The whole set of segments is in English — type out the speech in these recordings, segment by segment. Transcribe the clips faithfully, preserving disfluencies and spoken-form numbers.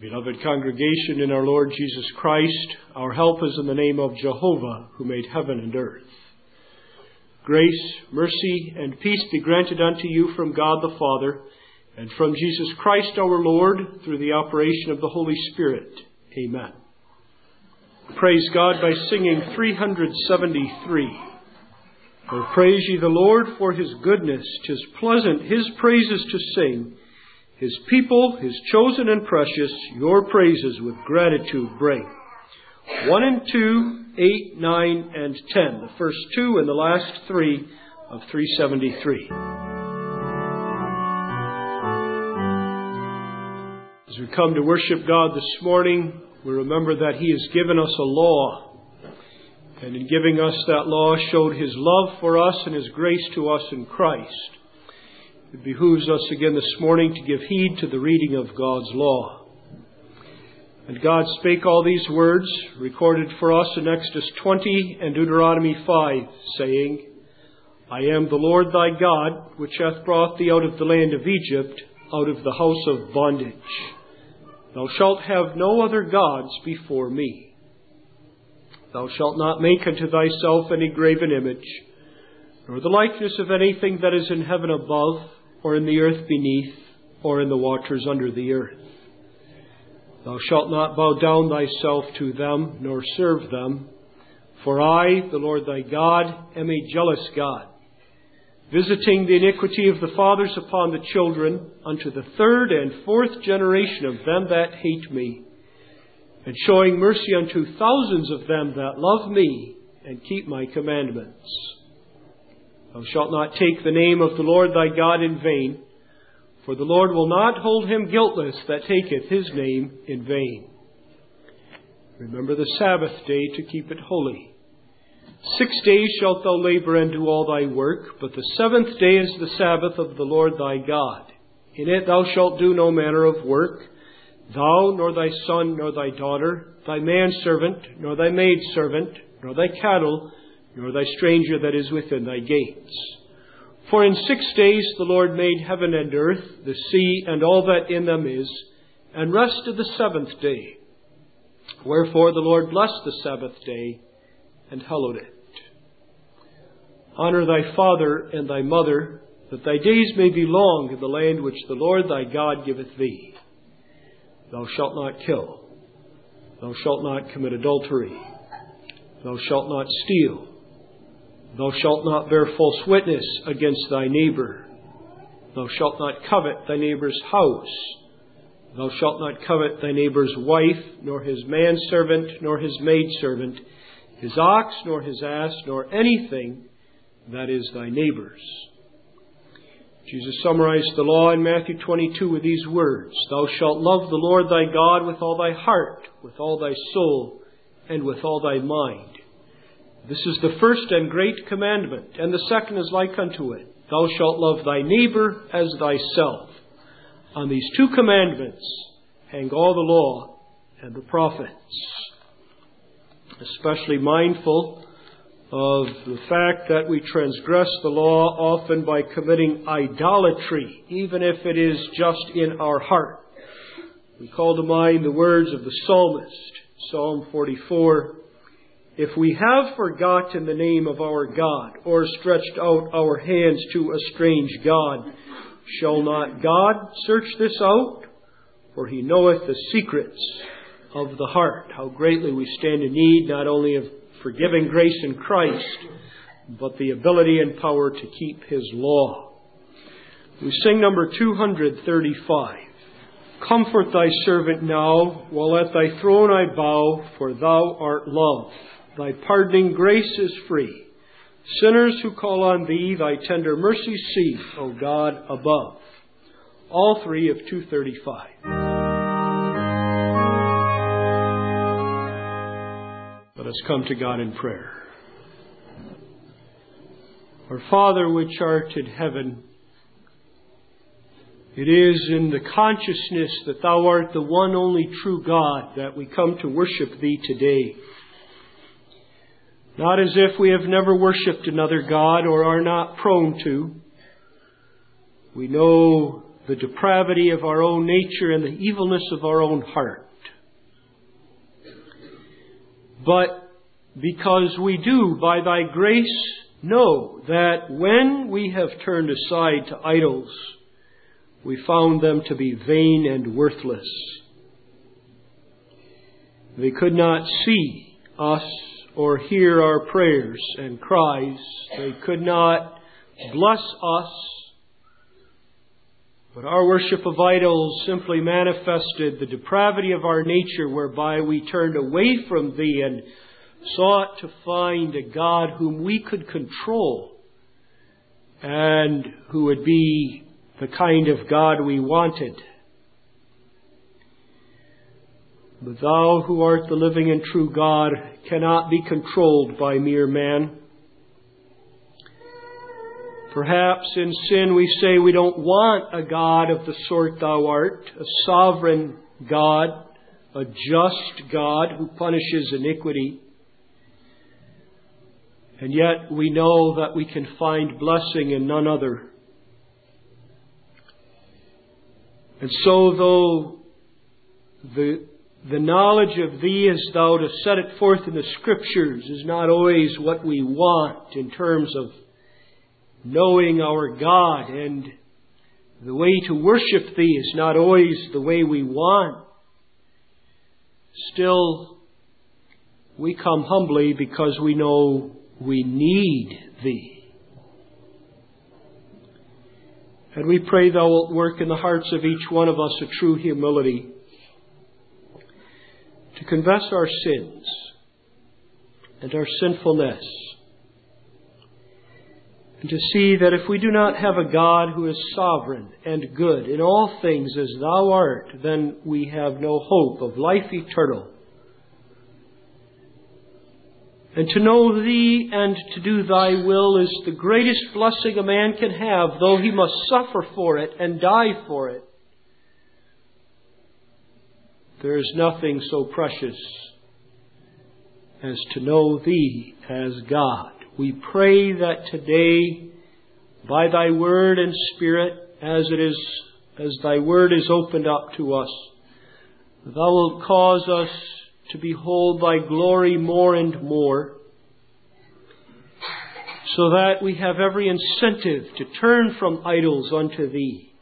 Beloved congregation in our Lord Jesus Christ, our help is in the name of Jehovah, who made heaven and earth. Grace, mercy, and peace be granted unto you from God the Father, and from Jesus Christ our Lord, through the operation of the Holy Spirit. Amen. Praise God by singing three seventy-three. Oh, praise ye the Lord for His goodness. 'Tis pleasant His praises to sing. His people, His chosen and precious, your praises with gratitude bring. One and two, eight, nine, and ten. The first two and the last three of three seventy-three. As we come to worship God this morning, we remember that He has given us a law. And in giving us that law, showed His love for us and His grace to us in Christ. It behooves us again this morning to give heed to the reading of God's law. And God spake all these words, recorded for us in Exodus twenty and Deuteronomy five, saying, I am the Lord thy God, which hath brought thee out of the land of Egypt, out of the house of bondage. Thou shalt have no other gods before me. Thou shalt not make unto thyself any graven image, nor the likeness of anything that is in heaven above, or in the earth beneath, or in the waters under the earth. Thou shalt not bow down thyself to them, nor serve them. For I, the Lord thy God, am a jealous God, visiting the iniquity of the fathers upon the children, unto the third and fourth generation of them that hate me, and showing mercy unto thousands of them that love me, and keep my commandments. Thou shalt not take the name of the Lord thy God in vain, for the Lord will not hold him guiltless that taketh His name in vain. Remember the Sabbath day to keep it holy. Six days shalt thou labor and do all thy work, but the seventh day is the Sabbath of the Lord thy God. In it thou shalt do no manner of work, thou, nor thy son, nor thy daughter, thy manservant, nor thy maidservant, nor thy cattle, nor thy stranger that is within thy gates. For in six days the Lord made heaven and earth, the sea, and all that in them is, and rested the seventh day. Wherefore the Lord blessed the Sabbath day, and hallowed it. Honor thy father and thy mother, that thy days may be long in the land which the Lord thy God giveth thee. Thou shalt not kill. Thou shalt not commit adultery. Thou shalt not steal. Thou shalt not bear false witness against thy neighbor. Thou shalt not covet thy neighbor's house. Thou shalt not covet thy neighbor's wife, nor his manservant, nor his maidservant, his ox, nor his ass, nor anything that is thy neighbor's. Jesus summarized the law in Matthew twenty-two with these words, Thou shalt love the Lord thy God with all thy heart, with all thy soul, and with all thy mind. This is the first and great commandment, and the second is like unto it. Thou shalt love thy neighbor as thyself. On these two commandments hang all the law and the prophets. Especially mindful of the fact that we transgress the law often by committing idolatry, even if it is just in our heart. We call to mind the words of the psalmist, Psalm forty-four, If we have forgotten the name of our God, or stretched out our hands to a strange God, shall not God search this out? For He knoweth the secrets of the heart. How greatly we stand in need not only of forgiving grace in Christ, but the ability and power to keep His law. We sing number two thirty-five. Comfort thy servant now, while at thy throne I bow, for thou art love. Thy pardoning grace is free. Sinners who call on thee, thy tender mercy see, O God above. All three of two thirty-five. Let us come to God in prayer. Our Father which art in heaven, it is in the consciousness that Thou art the one only true God that we come to worship Thee today. Not as if we have never worshipped another God or are not prone to. We know the depravity of our own nature and the evilness of our own heart. But because we do, by Thy grace, know that when we have turned aside to idols, we found them to be vain and worthless. They could not see us or hear our prayers and cries. They could not bless us. But our worship of idols simply manifested the depravity of our nature, whereby we turned away from Thee and sought to find a God whom we could control and who would be the kind of God we wanted. But Thou, who art the living and true God, cannot be controlled by mere man. Perhaps in sin we say we don't want a God of the sort Thou art, a sovereign God, a just God who punishes iniquity. And yet we know that we can find blessing in none other. And so though the, the knowledge of Thee as Thou dost set it forth in the Scriptures is not always what we want in terms of knowing our God, and the way to worship Thee is not always the way we want, still we come humbly because we know we need Thee. And we pray Thou wilt work in the hearts of each one of us a true humility to confess our sins and our sinfulness, and to see that if we do not have a God who is sovereign and good in all things as Thou art, then we have no hope of life eternal. And to know Thee and to do Thy will is the greatest blessing a man can have, though he must suffer for it and die for it. There is nothing so precious as to know Thee as God. We pray that today, by Thy Word and Spirit, as it is, as Thy Word is opened up to us, Thou wilt cause us to behold Thy glory more and more, so that we have every incentive to turn from idols unto Thee.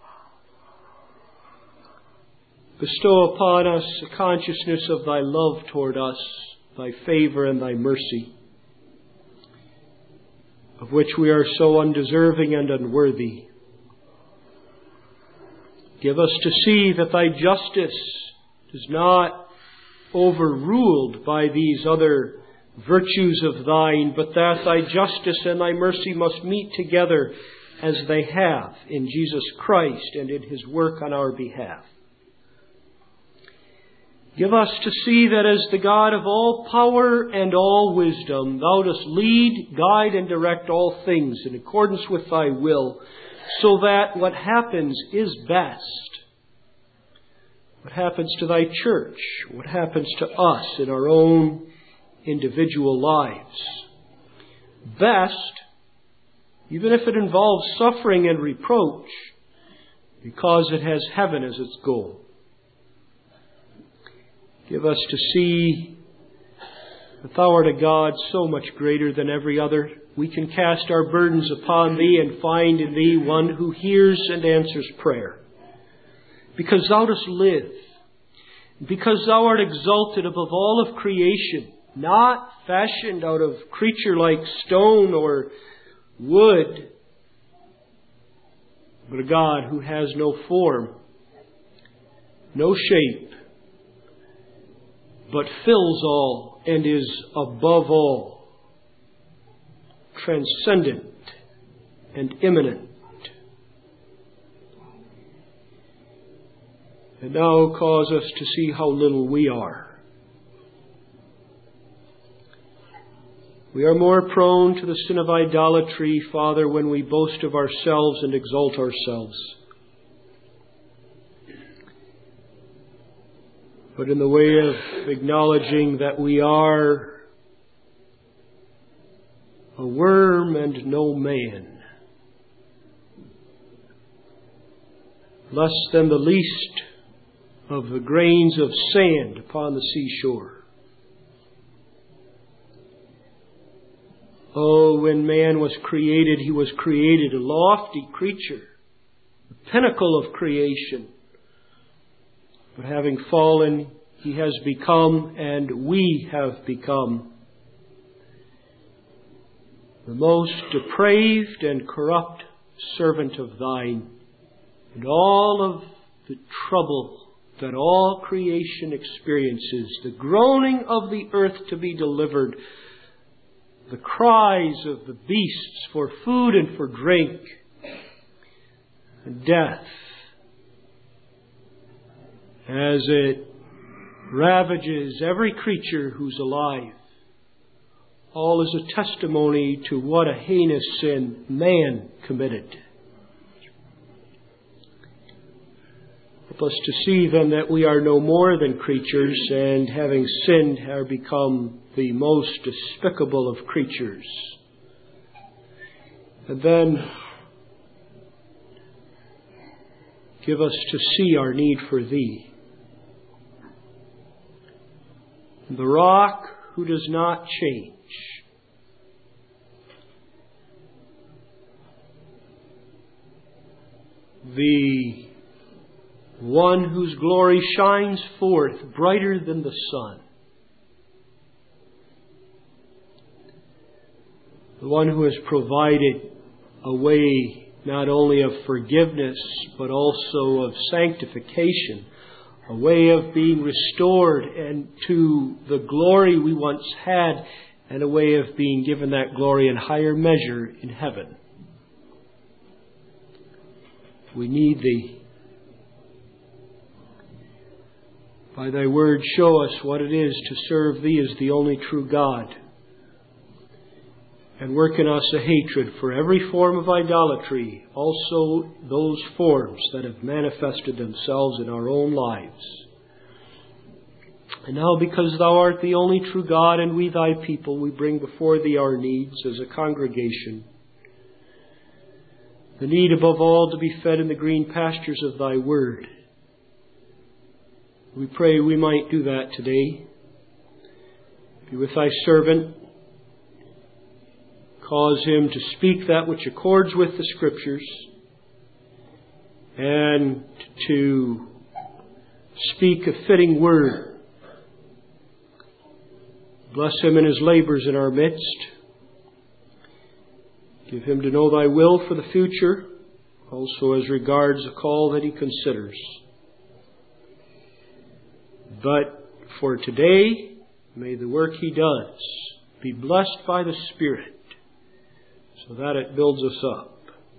Bestow upon us a consciousness of Thy love toward us, Thy favor and Thy mercy, of which we are so undeserving and unworthy. Give us to see that Thy justice is not overruled by these other virtues of Thine, but that Thy justice and Thy mercy must meet together as they have in Jesus Christ and in His work on our behalf. Give us to see that as the God of all power and all wisdom, Thou dost lead, guide, and direct all things in accordance with Thy will, so that what happens is best. What happens to Thy church, what happens to us in our own individual lives. Best, even if it involves suffering and reproach, because it has heaven as its goal. Give us to see that Thou art a God so much greater than every other. We can cast our burdens upon Thee and find in Thee one who hears and answers prayer. Because Thou dost live. Because Thou art exalted above all of creation, not fashioned out of creature-like stone or wood, but a God who has no form, no shape, but fills all and is above all, transcendent and immanent. And now cause us to see how little we are. We are more prone to the sin of idolatry, Father, when we boast of ourselves and exalt ourselves. But in the way of acknowledging that we are a worm and no man, less than the least of the grains of sand upon the seashore. Oh, when man was created, he was created a lofty creature, the pinnacle of creation. But having fallen, he has become, and we have become, the most depraved and corrupt servant of thine, and all of the trouble that all creation experiences, the groaning of the earth to be delivered, the cries of the beasts for food and for drink, and death, as it ravages every creature who's alive, all is a testimony to what a heinous sin man committed. Help us to see then that we are no more than creatures, and having sinned are become the most despicable of creatures. And then give us to see our need for Thee, the rock who does not change, the one whose glory shines forth brighter than the sun, the one who has provided a way not only of forgiveness but also of sanctification, a way of being restored and to the glory we once had, and a way of being given that glory in higher measure in heaven. We need Thee. By Thy word, show us what it is to serve Thee as the only true God, and work in us a hatred for every form of idolatry, also those forms that have manifested themselves in our own lives. And now, because Thou art the only true God and we Thy people, we bring before Thee our needs as a congregation. The need above all to be fed in the green pastures of Thy word. We pray we might do that today. Be with Thy servant. Cause him to speak that which accords with the Scriptures, and to speak a fitting word. Bless him in his labors in our midst. Give him to know Thy will for the future, also as regards the call that he considers. But for today, may the work he does be blessed by the Spirit, so that it builds us up.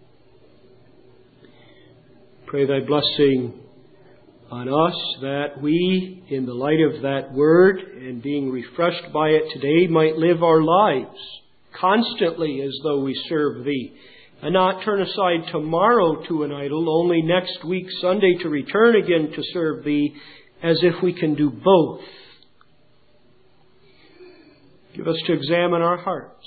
Pray Thy blessing on us, that we, in the light of that word and being refreshed by it today, might live our lives constantly as though we serve Thee, and not turn aside tomorrow to an idol, only next week Sunday to return again to serve Thee, as if we can do both. Give us to examine our hearts,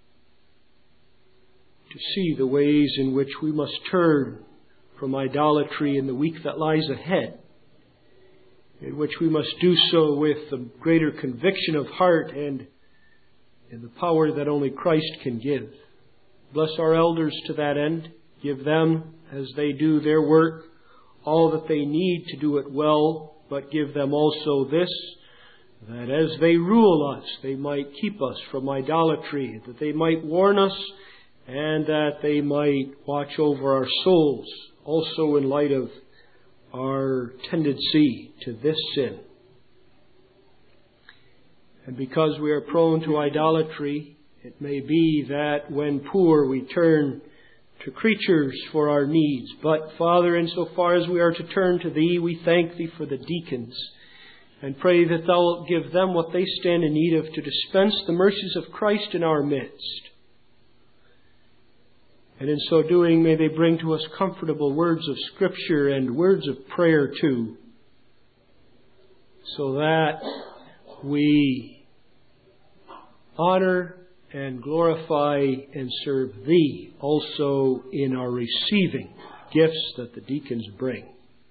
to see the ways in which we must turn from idolatry in the week that lies ahead, in which we must do so with the greater conviction of heart and in the power that only Christ can give. Bless our elders to that end. Give them, as they do their work, all that they need to do it well, but give them also this, that as they rule us, they might keep us from idolatry, that they might warn us, and that they might watch over our souls, also in light of our tendency to this sin. And because we are prone to idolatry, it may be that when poor we turn to creatures for our needs. But Father, insofar as we are to turn to Thee, we thank Thee for the deacons, and pray that Thou wilt give them what they stand in need of to dispense the mercies of Christ in our midst. And in so doing, may they bring to us comfortable words of Scripture and words of prayer too, so that we honor and glorify and serve Thee also in our receiving gifts that the deacons bring.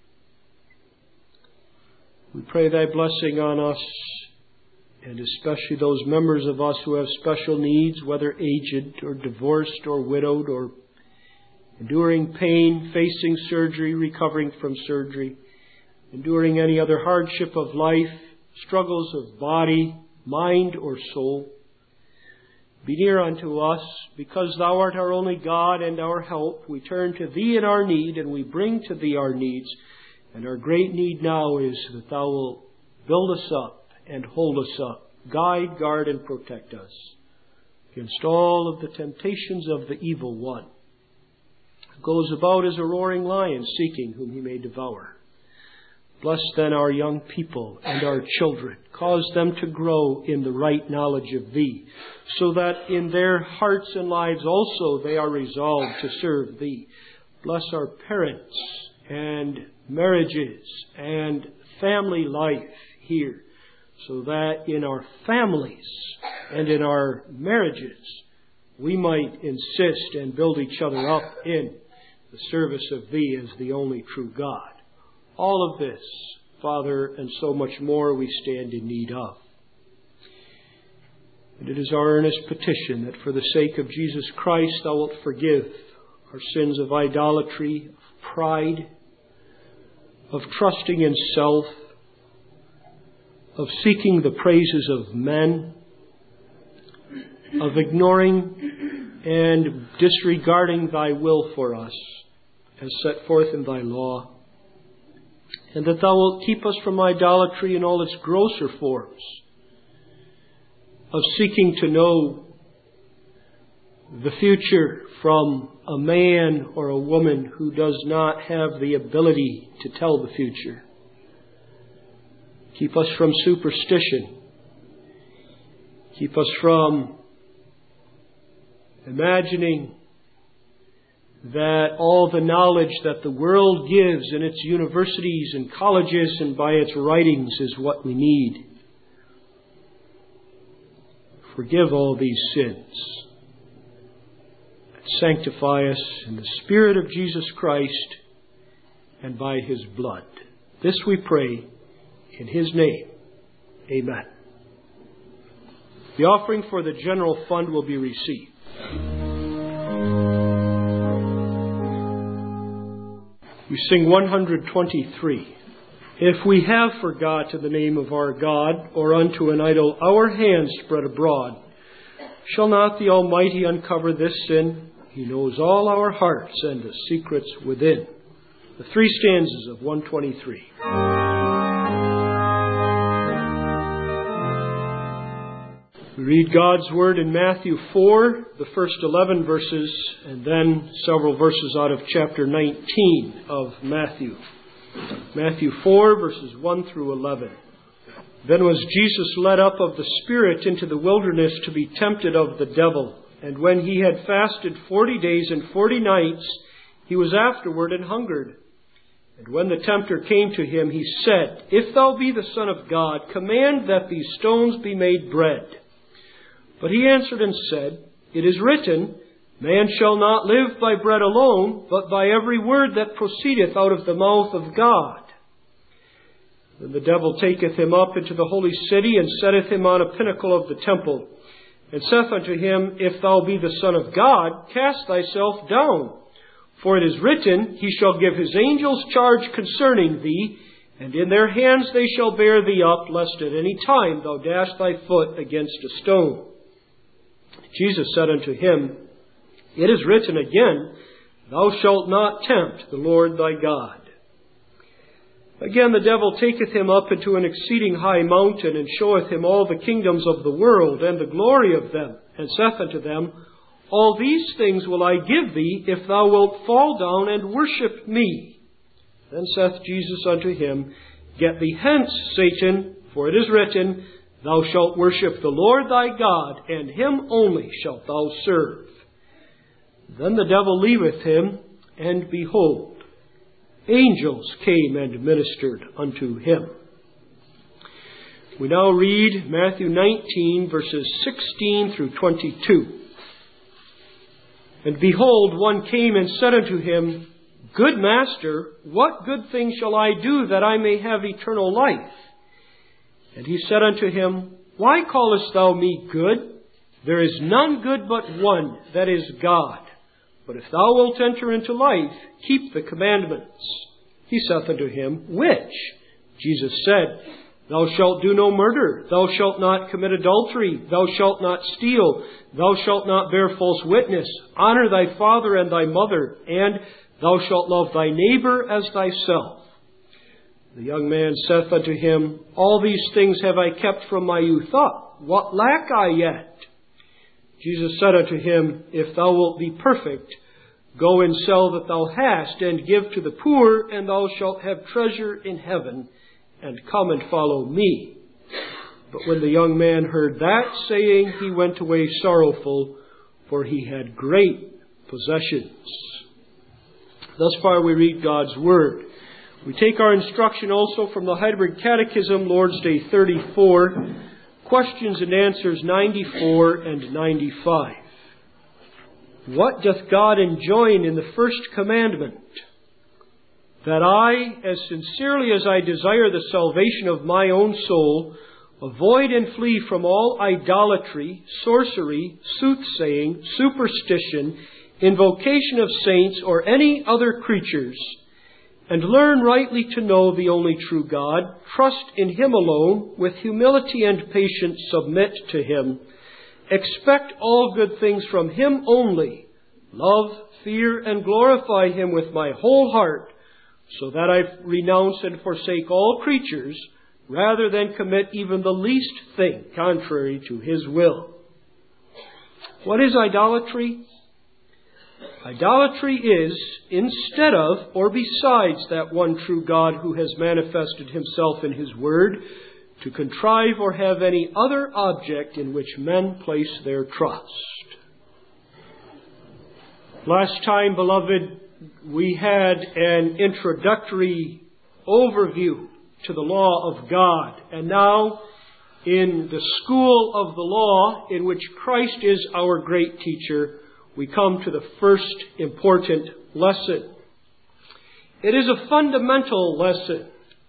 We pray thy blessing on us, and especially those members of us who have special needs, whether aged or divorced or widowed or enduring pain, facing surgery, recovering from surgery, enduring any other hardship of life, struggles of body, mind, or soul. Be near unto us, because thou art our only God and our help. We turn to thee in our need, and we bring to thee our needs. And our great need now is that thou wilt build us up and hold us up, guide, guard, and protect us against all of the temptations of the evil one, who goes about as a roaring lion, seeking whom he may devour. Bless then our young people and our children. Cause them to grow in the right knowledge of thee, so that in their hearts and lives also they are resolved to serve thee. Bless our parents and marriages and family life here, so that in our families and in our marriages we might insist and build each other up in the service of thee as the only true God. All of this, Father, and so much more we stand in need of. And it is our earnest petition that for the sake of Jesus Christ thou wilt forgive our sins of idolatry, of pride, of trusting in self, of seeking the praises of men, of ignoring and disregarding thy will for us as set forth in thy law, and that thou wilt keep us from idolatry in all its grosser forms, of seeking to know the future from a man or a woman who does not have the ability to tell the future. Keep us from superstition. Keep us from imagining that all the knowledge that the world gives in its universities and colleges and by its writings is what we need. Forgive all these sins. Sanctify us in the Spirit of Jesus Christ and by His blood. This we pray in His name. Amen. The offering for the general fund will be received. We sing one hundred twenty-three. If we have forgotten the name of our God, or unto an idol our hands spread abroad, shall not the Almighty uncover this sin? He knows all our hearts and the secrets within. The three stanzas of one twenty-three. We read God's Word in Matthew four, the first eleven verses, and then several verses out of chapter nineteen of Matthew. Matthew four, verses one through eleven. Then was Jesus led up of the Spirit into the wilderness to be tempted of the devil. And when he had fasted forty days and forty nights, he was afterward and hungered. And when the tempter came to him, he said, If thou be the Son of God, command that these stones be made bread. But he answered and said, It is written, Man shall not live by bread alone, but by every word that proceedeth out of the mouth of God. Then the devil taketh him up into the holy city, and setteth him on a pinnacle of the temple, and saith unto him, If thou be the Son of God, cast thyself down. For it is written, He shall give His angels charge concerning thee, and in their hands they shall bear thee up, lest at any time thou dash thy foot against a stone. Jesus said unto him, It is written again, Thou shalt not tempt the Lord thy God. Again the devil taketh him up into an exceeding high mountain, and showeth him all the kingdoms of the world, and the glory of them, and saith unto them, All these things will I give thee, if thou wilt fall down and worship me. Then saith Jesus unto him, Get thee hence, Satan, for it is written, Thou shalt worship the Lord thy God, and Him only shalt thou serve. Then the devil leaveth him, and behold, angels came and ministered unto him. We now read Matthew nineteen, verses sixteen through twenty-two. And behold, one came and said unto him, "Good master, what good thing shall I do that I may have eternal life?" And he said unto him, "Why callest thou me good? There is none good but one, that is God. But if thou wilt enter into life, keep the commandments." He saith unto him, "Which?" Jesus said, "Thou shalt do no murder. Thou shalt not commit adultery. Thou shalt not steal. Thou shalt not bear false witness. Honor thy father and thy mother. And thou shalt love thy neighbor as thyself." The young man saith unto him, "All these things have I kept from my youth up. What lack I yet?" Jesus said unto him, "If thou wilt be perfect, go and sell that thou hast, and give to the poor, and thou shalt have treasure in heaven, and come and follow me." But when the young man heard that saying, he went away sorrowful, for he had great possessions. Thus far we read God's Word. We take our instruction also from the Heidelberg Catechism, Lord's Day thirty-four, questions and answers ninety-four and ninety-five. What doth God enjoin in the first commandment? That I, as sincerely as I desire the salvation of my own soul, avoid and flee from all idolatry, sorcery, soothsaying, superstition, invocation of saints, or any other creatures, and learn rightly to know the only true God, trust in Him alone, with humility and patience submit to Him, expect all good things from Him only, love, fear, and glorify Him with my whole heart, so that I renounce and forsake all creatures, rather than commit even the least thing contrary to His will. What is idolatry? Idolatry is, instead of or besides that one true God who has manifested Himself in His Word, to contrive or have any other object in which men place their trust. Last time, beloved, we had an introductory overview to the law of God. And now, in the school of the law, in which Christ is our great teacher, we come to the first important lesson. It is a fundamental lesson.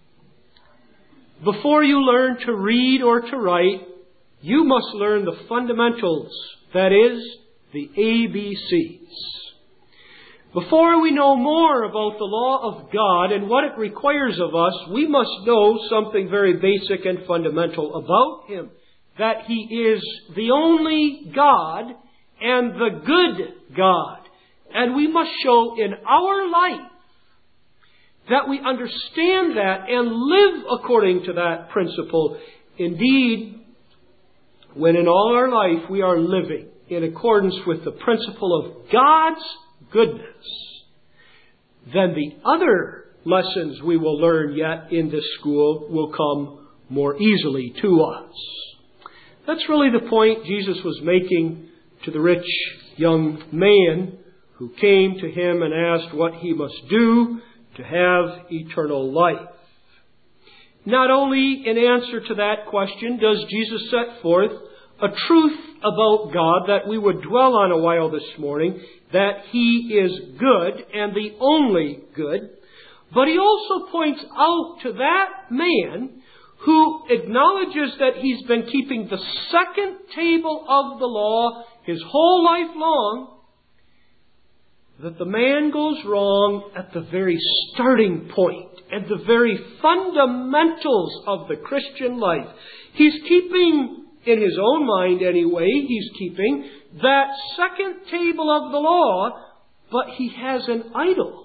Before you learn to read or to write, you must learn the fundamentals, that is, the A B Cs. Before we know more about the law of God and what it requires of us, we must know something very basic and fundamental about Him. That He is the only God and the good God. And we must show in our life that we understand that and live according to that principle. Indeed, when in all our life we are living in accordance with the principle of God's goodness, then the other lessons we will learn yet in this school will come more easily to us. That's really the point Jesus was making to the rich young man who came to Him and asked what he must do to have eternal life. Not only in answer to that question does Jesus set forth a truth about God that we would dwell on a while this morning, that He is good and the only good, but He also points out to that man who acknowledges that he's been keeping the second table of the law his whole life long, that the man goes wrong at the very starting point, at the very fundamentals of the Christian life. He's keeping, in his own mind anyway, he's keeping that second table of the law, but he has an idol.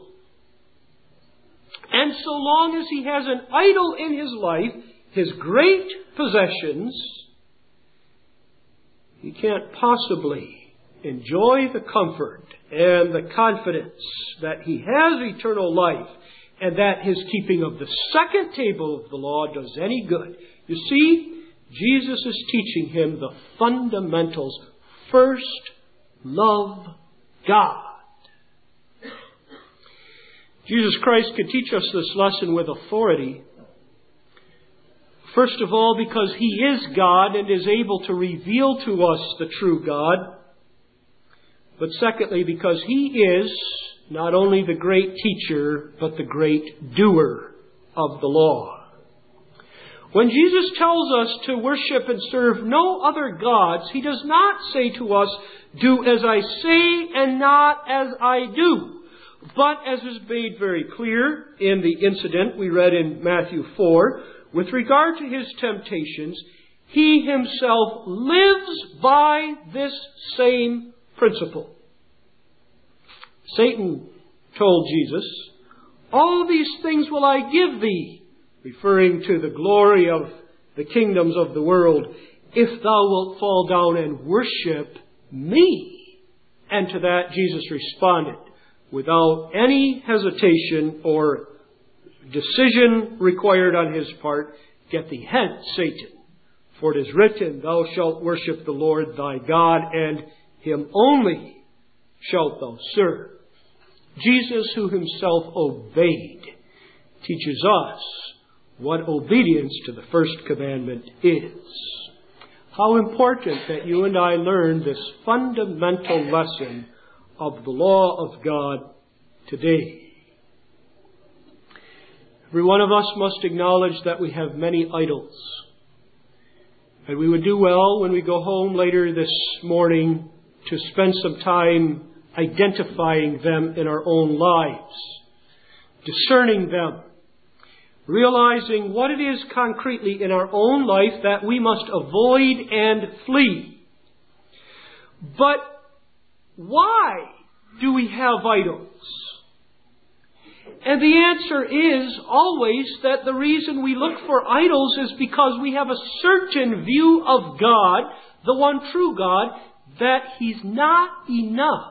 And so long as he has an idol in his life, his great possessions, he can't possibly enjoy the comfort and the confidence that he has eternal life and that his keeping of the second table of the law does any good. You see, Jesus is teaching him the fundamentals. First, love God. Jesus Christ could teach us this lesson with authority. First of all, because He is God and is able to reveal to us the true God. But secondly, because He is not only the great teacher, but the great doer of the law. When Jesus tells us to worship and serve no other gods, He does not say to us, do as I say and not as I do. But as is made very clear in the incident we read in Matthew four, with regard to His temptations, He Himself lives by this same principle. Satan told Jesus, all these things will I give thee, referring to the glory of the kingdoms of the world, if thou wilt fall down and worship me. And to that Jesus responded, without any hesitation or decision required on His part, get thee hence, Satan. For it is written, thou shalt worship the Lord thy God, and Him only shalt thou serve. Jesus, who Himself obeyed, teaches us what obedience to the first commandment is. How important that you and I learn this fundamental lesson of the law of God today. Every one of us must acknowledge that we have many idols. And we would do well when we go home later this morning to spend some time identifying them in our own lives, discerning them, realizing what it is concretely in our own life that we must avoid and flee. But why do we have idols? And the answer is always that the reason we look for idols is because we have a certain view of God, the one true God, that He's not enough.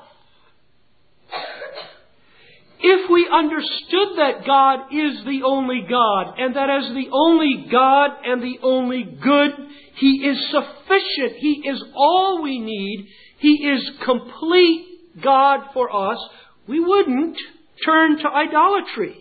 If we understood that God is the only God, and that as the only God and the only good, He is sufficient, He is all we need, He is complete God for us, we wouldn't turn to idolatry.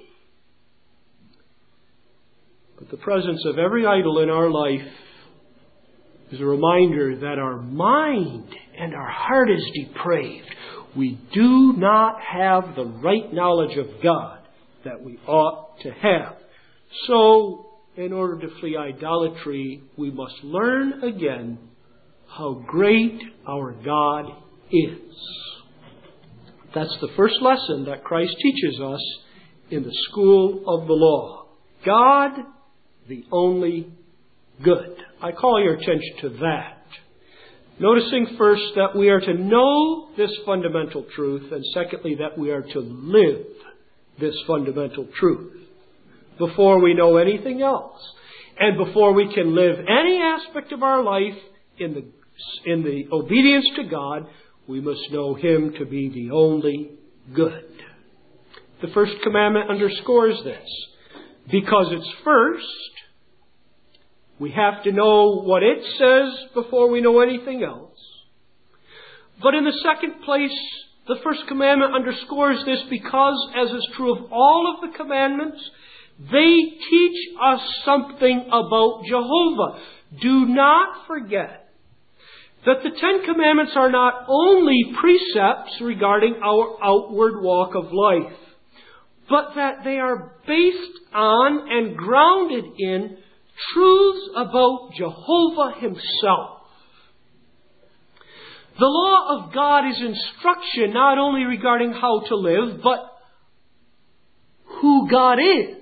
But the presence of every idol in our life is a reminder that our mind and our heart is depraved. We do not have the right knowledge of God that we ought to have. So, in order to flee idolatry, we must learn again how great our God is. That's the first lesson that Christ teaches us in the school of the law. God, the only good. I call your attention to that. Noticing first that we are to know this fundamental truth, and secondly that we are to live this fundamental truth before we know anything else. And before we can live any aspect of our life in the, in the obedience to God, we must know Him to be the only good. The first commandment underscores this. Because it's first, we have to know what it says before we know anything else. But in the second place, the first commandment underscores this because, as is true of all of the commandments, they teach us something about Jehovah. Do not forget that the Ten Commandments are not only precepts regarding our outward walk of life, but that they are based on and grounded in truths about Jehovah Himself. The law of God is instruction not only regarding how to live, but who God is.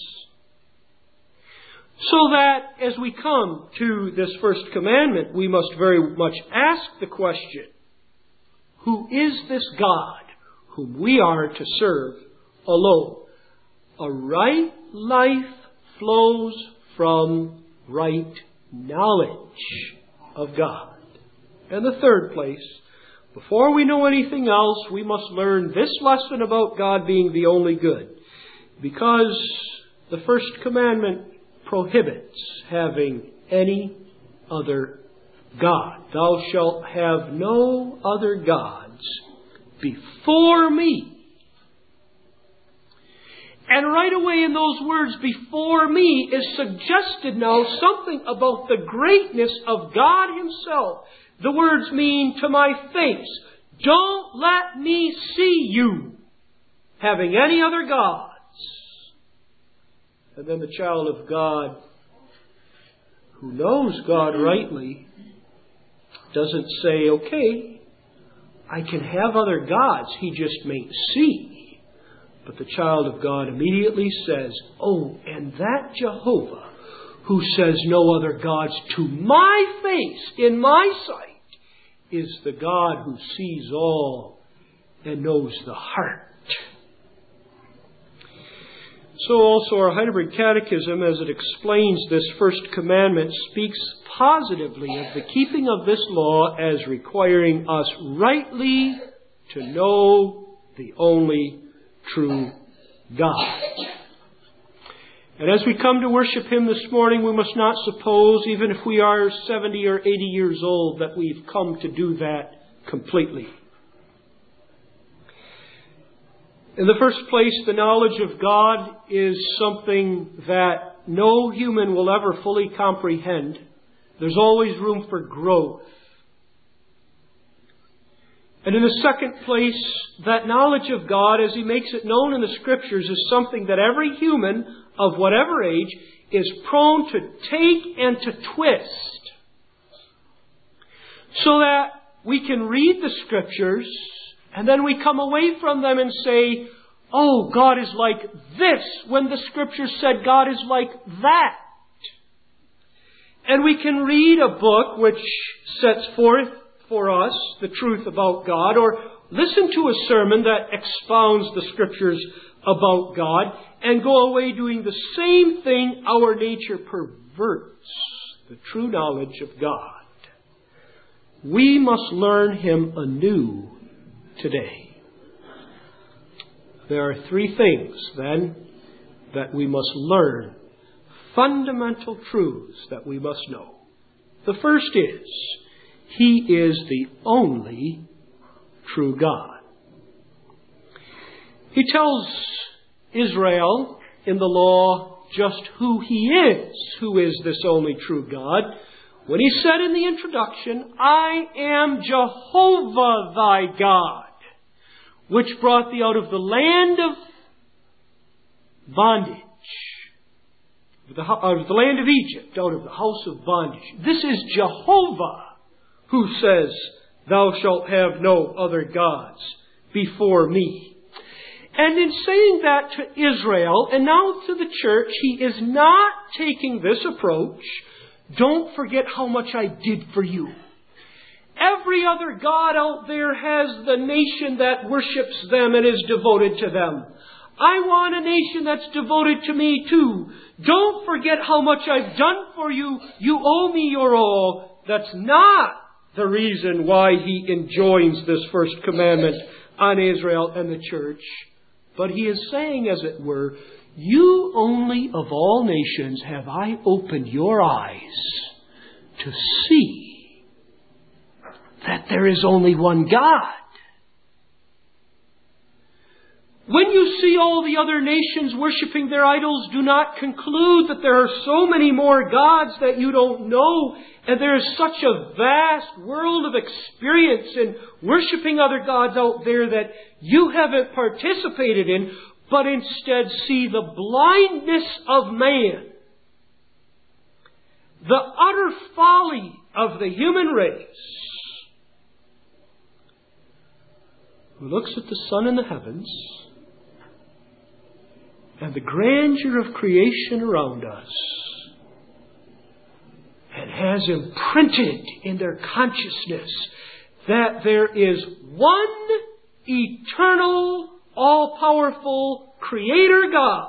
So that as we come to this first commandment, we must very much ask the question, who is this God whom we are to serve alone? A right life flows from right knowledge of God. And the third place, before we know anything else, we must learn this lesson about God being the only good. Because the first commandment prohibits having any other God. Thou shalt have no other gods before me. And right away in those words, before me, is suggested now something about the greatness of God Himself. The words mean to my face. Don't let me see you. having any other gods. And then the child of God, who knows God rightly, doesn't say, okay, I can have other gods, he just mayn't see. But the child of God immediately says, oh, and that Jehovah, who says no other gods to my face, in my sight, is the God who sees all and knows the heart. So also our Heidelberg Catechism, as it explains this first commandment, speaks positively of the keeping of this law as requiring us rightly to know the only true God. And as we come to worship Him this morning, we must not suppose, even if we are seventy or eighty years old, that we've come to do that completely. In the first place, the knowledge of God is something that no human will ever fully comprehend. There's always room for growth. And in the second place, that knowledge of God, as He makes it known in the Scriptures, is something that every human of whatever age is prone to take and to twist. So that we can read the Scriptures and then we come away from them and say, oh, God is like this, when the Scripture said God is like that. And we can read a book which sets forth for us the truth about God, or listen to a sermon that expounds the Scriptures about God, and go away doing the same thing. Our nature perverts the true knowledge of God. We must learn Him anew today. There are three things, then, that we must learn. Fundamental truths that we must know. The first is, He is the only true God. He tells Israel in the law just who He is, who is this only true God, when He said in the introduction, I am Jehovah thy God, which brought thee out of the land of bondage, out of the land of Egypt, out of the house of bondage. This is Jehovah who says, thou shalt have no other gods before me. And in saying that to Israel, and now to the church, He is not taking this approach, don't forget how much I did for you. Every other god out there has the nation that worships them and is devoted to them. I want a nation that's devoted to me too. Don't forget how much I've done for you. You owe me your all. That's not the reason why He enjoins this first commandment on Israel and the church. But He is saying, as it were, you only of all nations have I opened your eyes to see that there is only one God. When you see all the other nations worshiping their idols, do not conclude that there are so many more gods that you don't know, and there is such a vast world of experience in worshiping other gods out there that you haven't participated in, but instead see the blindness of man, the utter folly of the human race, who looks at the sun in the heavens and the grandeur of creation around us, and has imprinted in their consciousness that there is one eternal, all-powerful Creator God,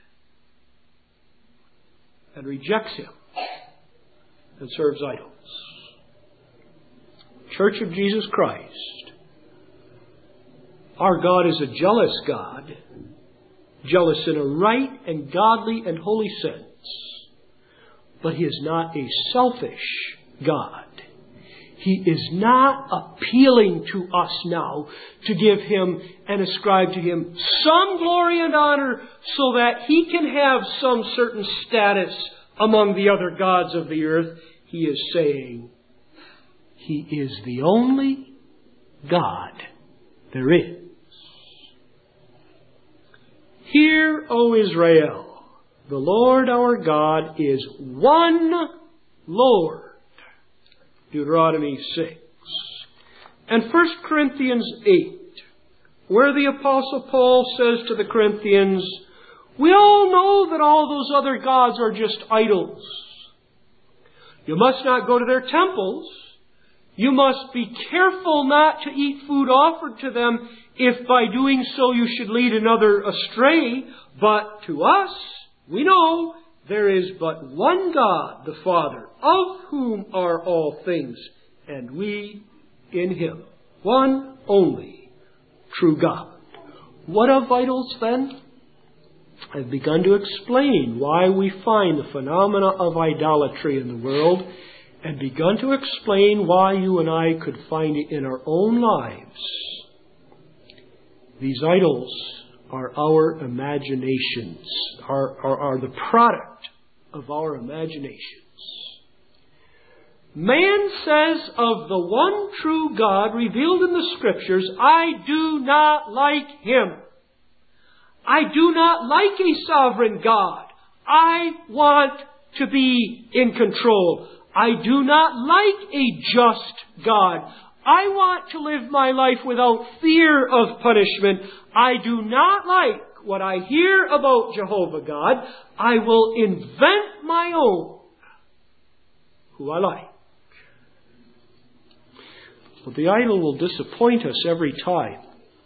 and rejects Him and serves idols. Church of Jesus Christ, our God is a jealous God, jealous in a right and godly and holy sense. But He is not a selfish God. He is not appealing to us now to give Him and ascribe to Him some glory and honor so that He can have some certain status among the other gods of the earth. He is saying He is the only God there is. Hear, O Israel, the Lord our God is one Lord. Deuteronomy six. And First Corinthians eight, where the Apostle Paul says to the Corinthians, we all know that all those other gods are just idols. You must not go to their temples. You must be careful not to eat food offered to them, if by doing so you should lead another astray. But to us, we know there is but one God, the Father, of whom are all things, and we in Him. One only true God. What of idols then? I've begun to explain why we find the phenomena of idolatry in the world, and begun to explain why you and I could find it in our own lives. These idols are our imaginations, are, are, are the product of our imaginations. Man says of the one true God revealed in the Scriptures, I do not like Him. I do not like a sovereign God. I want to be in control. I do not like a just God. I want to live my life without fear of punishment. I do not like what I hear about Jehovah God. I will invent my own, who I like. But the idol will disappoint us every time.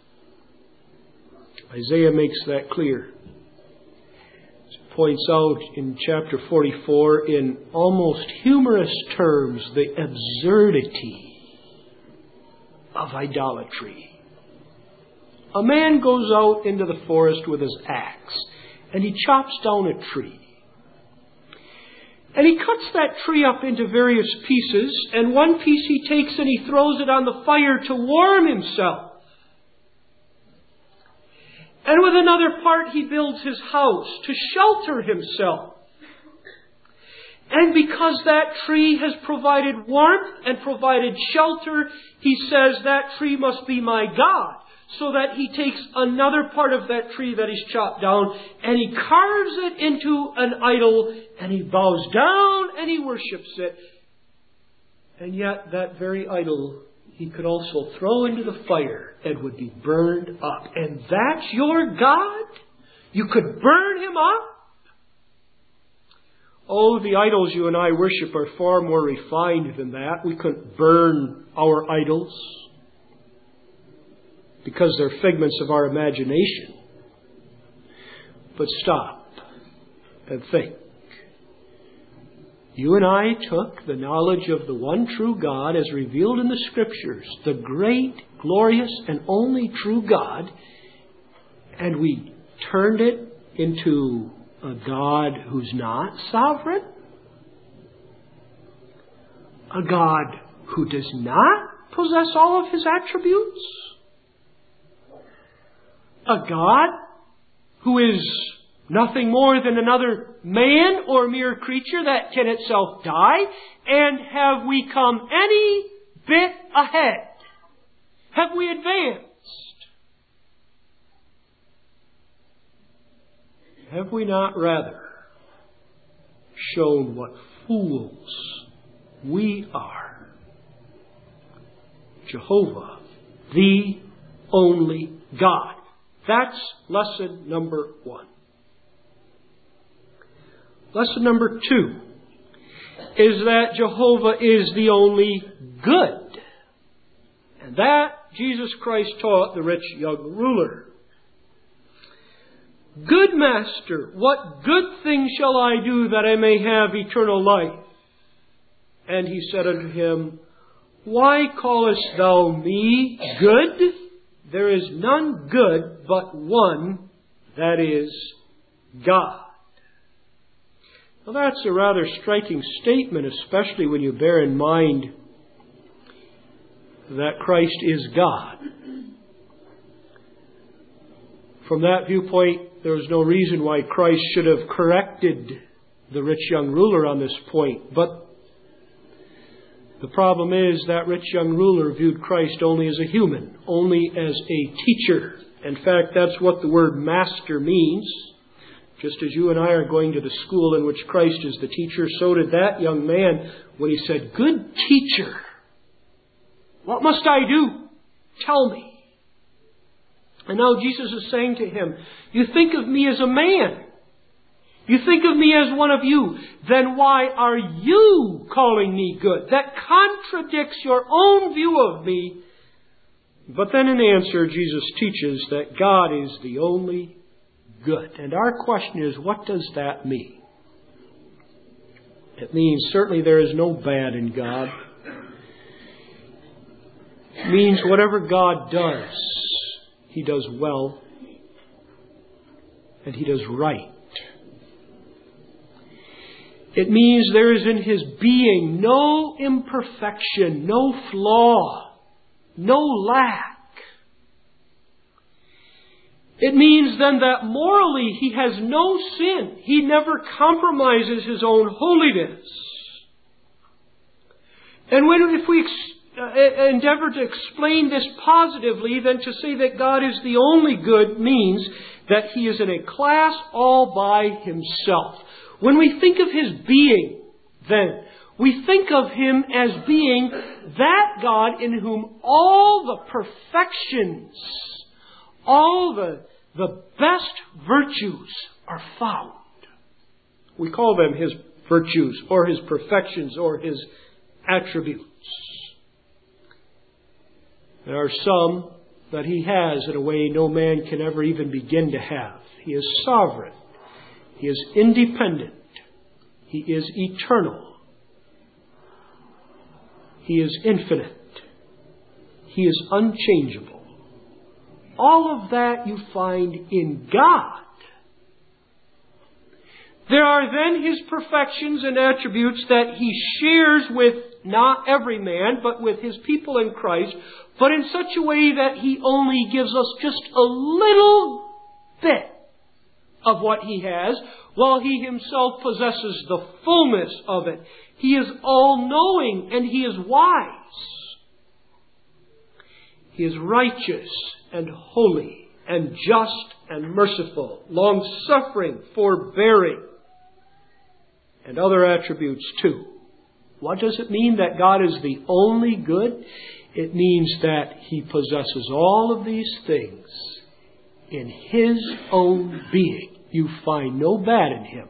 Isaiah makes that clear. He points out in chapter forty-four in almost humorous terms the absurdity of idolatry. A man goes out into the forest with his axe and he chops down a tree. And he cuts that tree up into various pieces, and one piece he takes and he throws it on the fire to warm himself. And with another part he builds his house to shelter himself. And because that tree has provided warmth and provided shelter, he says that tree must be my God. So that he takes another part of that tree that he's chopped down and he carves it into an idol and he bows down and he worships it. And yet that very idol he could also throw into the fire and would be burned up. And that's your God? You could burn Him up? Oh, the idols you and I worship are far more refined than that. We couldn't burn our idols, because they're figments of our imagination. But stop and think. You and I took the knowledge of the one true God as revealed in the Scriptures, the great, glorious, and only true God, and we turned it into a God who's not sovereign? A God who does not possess all of His attributes? A God who is nothing more than another man or mere creature that can itself die? And have we come any bit ahead? Have we advanced? Have we not rather shown what fools we are? Jehovah, the only God. That's lesson number one. Lesson number two is that Jehovah is the only good. And that Jesus Christ taught the rich young ruler. Good master, what good thing shall I do that I may have eternal life? And he said unto him, Why callest thou me good? There is none good but one, that is God. Well, that's a rather striking statement, especially when you bear in mind that Christ is God. From that viewpoint, there is no reason why Christ should have corrected the rich young ruler on this point. But the problem is that rich young ruler viewed Christ only as a human, only as a teacher. In fact, that's what the word master means. Just as you and I are going to the school in which Christ is the teacher, so did that young man when he said, "Good teacher, what must I do? Tell me." And now Jesus is saying to him, you think of me as a man. You think of me as one of you. Then why are you calling me good? That contradicts your own view of me. But then in answer, Jesus teaches that God is the only good. And our question is, what does that mean? It means certainly there is no bad in God. It means whatever God does, He does well, and He does right. It means there is in His being no imperfection, no flaw, no lack. It means then that morally He has no sin. He never compromises His own holiness. And when if we uh, endeavor to explain this positively, then to say that God is the only good means that He is in a class all by Himself. When we think of His being, then, we think of Him as being that God in whom all the perfections, all the, the best virtues are found. We call them His virtues, or His perfections, or His attributes. There are some that He has in a way no man can ever even begin to have. He is sovereign. He is independent. He is eternal. He is infinite. He is unchangeable. All of that you find in God. There are then His perfections and attributes that He shares with not every man, but with His people in Christ, but in such a way that He only gives us just a little bit of what He has, while He Himself possesses the fullness of it. He is all-knowing and He is wise. He is righteous and holy and just and merciful, long-suffering, forbearing, and other attributes too. What does it mean that God is the only good? It means that He possesses all of these things in His own being. You find no bad in Him.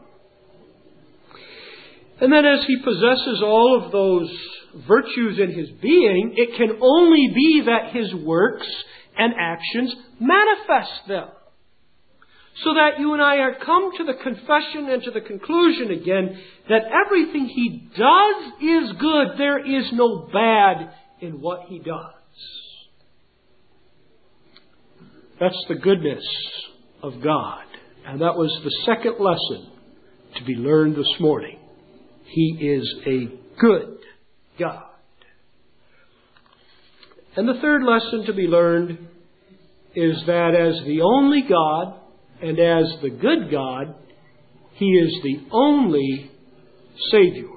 And then as He possesses all of those virtues in His being, it can only be that His works and actions manifest them. So that you and I are come to the confession and to the conclusion again that everything He does is good. There is no bad in what He does. That's the goodness of God. And that was the second lesson to be learned this morning. He is a good God. And the third lesson to be learned is that as the only God and as the good God, He is the only Savior.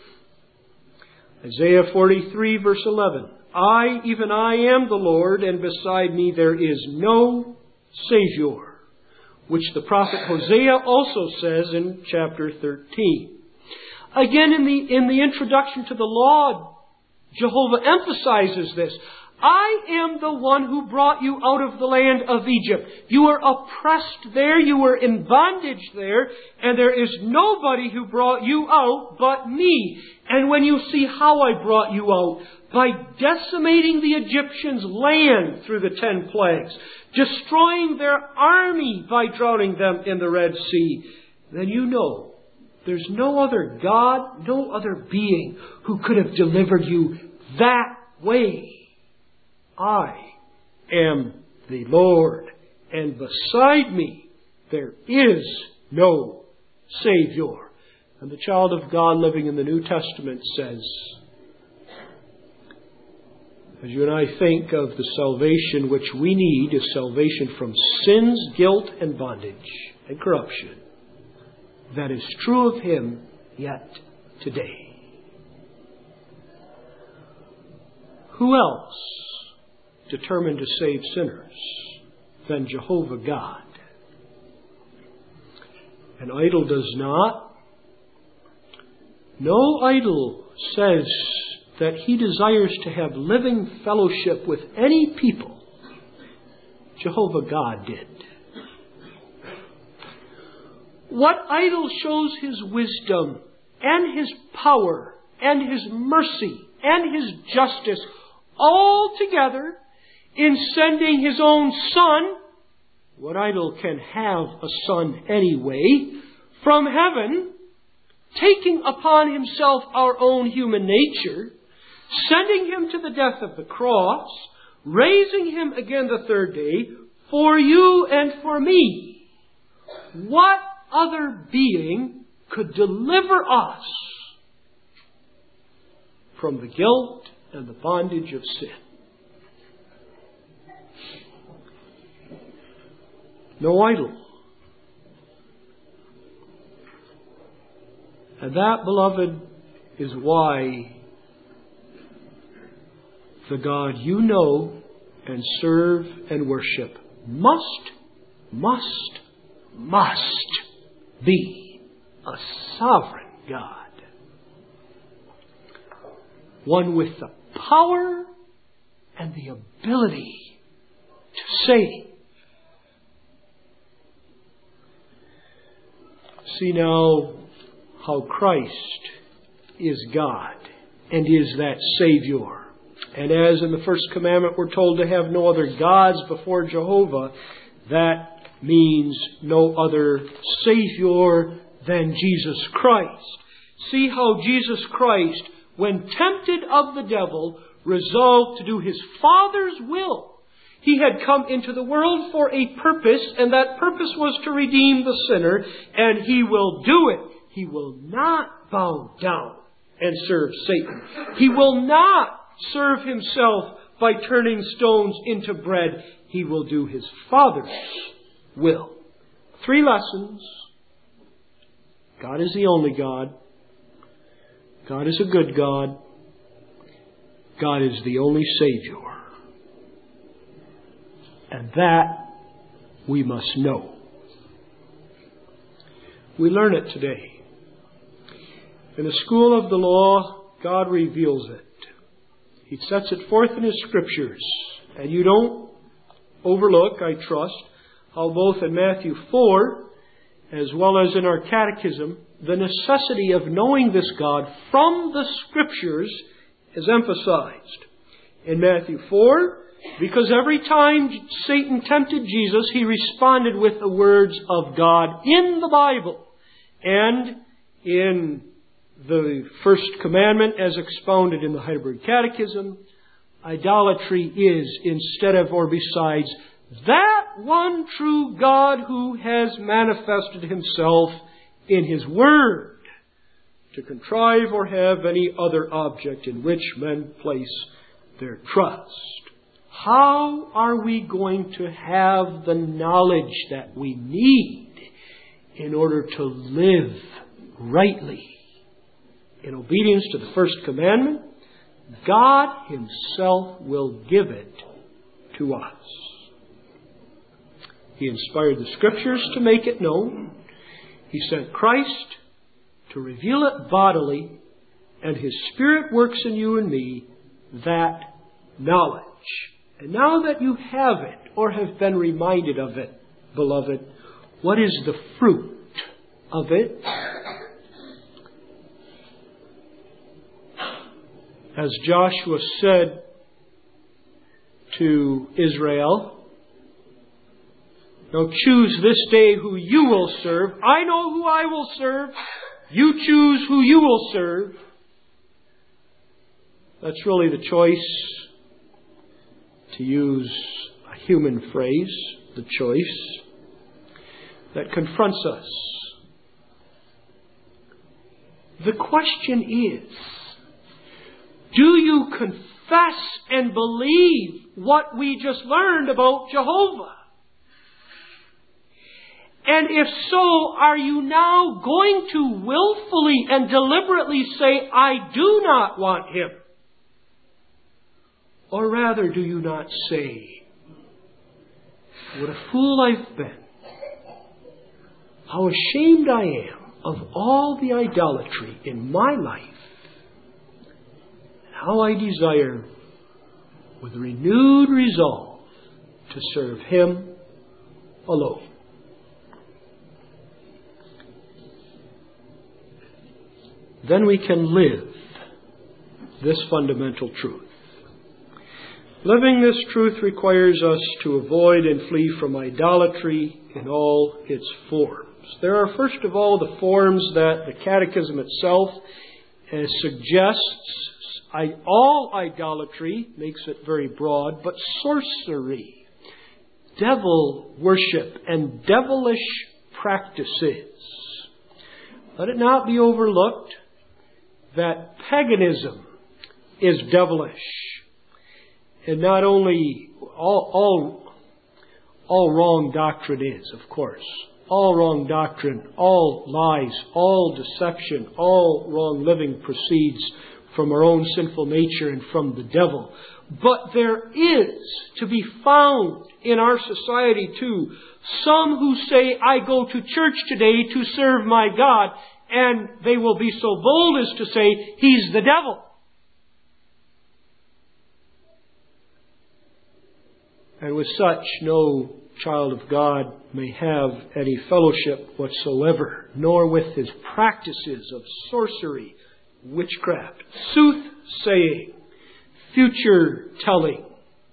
Isaiah forty-three verse eleven. I, even I, am the Lord, and beside me there is no Savior. Which the prophet Hosea also says in chapter thirteen. Again, in the, in the introduction to the law, Jehovah emphasizes this. I am the one who brought you out of the land of Egypt. You were oppressed there, you were in bondage there, and there is nobody who brought you out but me. And when you see how I brought you out, by decimating the Egyptians' land through the ten plagues, destroying their army by drowning them in the Red Sea, then you know there's no other God, no other being who could have delivered you that way. I am the Lord, and beside me there is no Savior. And the child of God living in the New Testament says, as you and I think of the salvation which we need is salvation from sin's guilt and bondage and corruption, that is true of Him yet today. Who else determined to save sinners than Jehovah God. An idol does not. No idol says that he desires to have living fellowship with any people. Jehovah God did. What idol shows his wisdom and his power and his mercy and his justice all together in sending his own Son? What idol can have a son anyway? From heaven, taking upon himself our own human nature, sending him to the death of the cross, raising him again the third day, for you and for me. What other being could deliver us from the guilt and the bondage of sin? No idol. And that, beloved, is why the God you know and serve and worship must, must, must be a sovereign God. One with the power and the ability to save. See now how Christ is God and is that Savior. And as in the first commandment we're told to have no other gods before Jehovah, that means no other Savior than Jesus Christ. See how Jesus Christ, when tempted of the devil, resolved to do his Father's will. He had come into the world for a purpose, and that purpose was to redeem the sinner, and He will do it. He will not bow down and serve Satan. He will not serve Himself by turning stones into bread. He will do His Father's will. Three lessons. God is the only God. God is a good God. God is the only Savior. And that we must know. We learn it today. In the school of the law, God reveals it. He sets it forth in His Scriptures. And you don't overlook, I trust, how both in Matthew four, as well as in our catechism, the necessity of knowing this God from the Scriptures is emphasized. In Matthew four, because every time Satan tempted Jesus, he responded with the words of God in the Bible. And in the first commandment, as expounded in the Heidelberg Catechism, idolatry is instead of or besides that one true God who has manifested Himself in His Word, to contrive or have any other object in which men place their trust. How are we going to have the knowledge that we need in order to live rightly in obedience to the first commandment? God Himself will give it to us. He inspired the Scriptures to make it known. He sent Christ to reveal it bodily, and His Spirit works in you and me that knowledge. And now that you have it, or have been reminded of it, beloved, what is the fruit of it? As Joshua said to Israel, now choose this day who you will serve. I know who I will serve. You choose who you will serve. That's really the choice, to use a human phrase, the choice that confronts us. The question is, do you confess and believe what we just learned about Jehovah? And if so, are you now going to willfully and deliberately say, I do not want Him? Or rather, do you not say, What a fool I've been. How ashamed I am of all the idolatry in my life. And how I desire, with renewed resolve, to serve Him alone. Then we can live this fundamental truth. Living this truth requires us to avoid and flee from idolatry in all its forms. There are, first of all, the forms that the Catechism itself uh, suggests. I, all idolatry, makes it very broad, but sorcery, devil worship, and devilish practices. Let it not be overlooked that paganism is devilish. And not only all, all, all wrong doctrine is, of course. All wrong doctrine, all lies, all deception, all wrong living proceeds from our own sinful nature and from the devil. But there is to be found in our society too some who say, I go to church today to serve my God, and they will be so bold as to say, He's the devil. And with such, no child of God may have any fellowship whatsoever, nor with his practices of sorcery, witchcraft, soothsaying, future telling.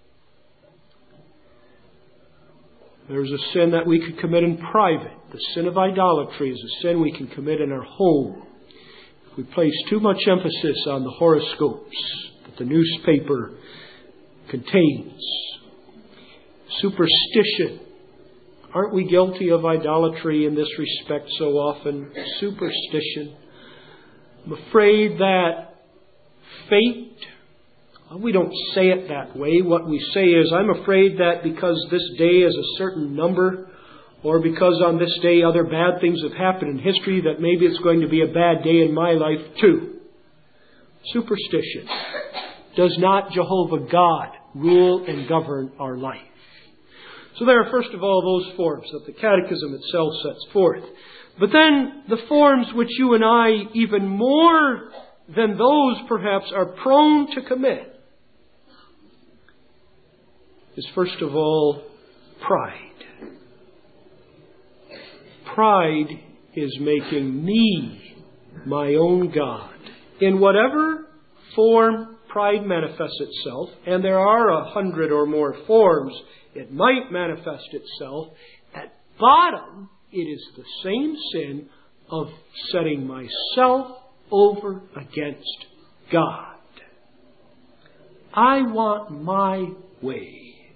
There's a sin that we could commit in private. The sin of idolatry is a sin we can commit in our home. If we place too much emphasis on the horoscopes that the newspaper contains, superstition. Aren't we guilty of idolatry in this respect so often? Superstition. I'm afraid that fate, we don't say it that way. What we say is, I'm afraid that because this day is a certain number, or because on this day other bad things have happened in history, that maybe it's going to be a bad day in my life too. Superstition. Does not Jehovah God rule and govern our life? So there are, first of all, those forms that the Catechism itself sets forth. But then the forms which you and I, even more than those perhaps, are prone to commit is, first of all, pride. Pride is making me my own God. In whatever form pride manifests itself, and there are a hundred or more forms it might manifest itself, at bottom it is the same sin of setting myself over against God. I want my way.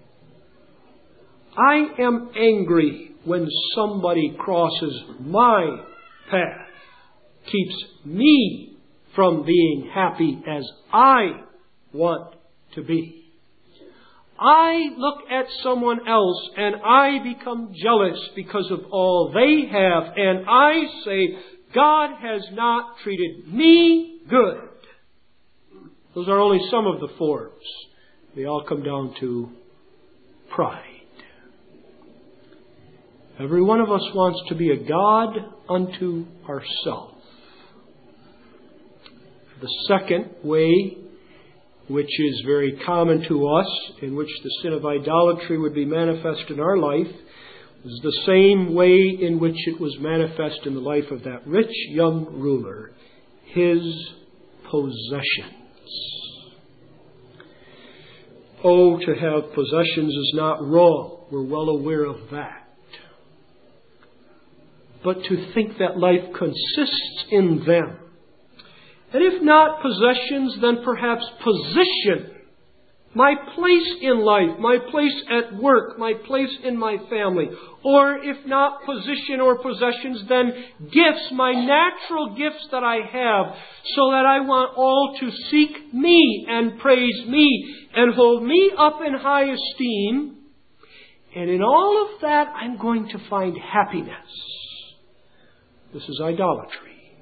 I am angry when somebody crosses my path, keeps me from being happy as I want to be. I look at someone else and I become jealous because of all they have, and I say, God has not treated me good. Those are only some of the forms. They all come down to pride. Every one of us wants to be a God unto ourselves. The second way, which is very common to us, in which the sin of idolatry would be manifest in our life, is the same way in which it was manifest in the life of that rich young ruler, his possessions. Oh, to have possessions is not wrong. We're well aware of that. But to think that life consists in them, and if not possessions, then perhaps position. My place in life, my place at work, my place in my family. Or if not position or possessions, then gifts, my natural gifts that I have, so that I want all to seek me and praise me and hold me up in high esteem. And in all of that, I'm going to find happiness. This is idolatry.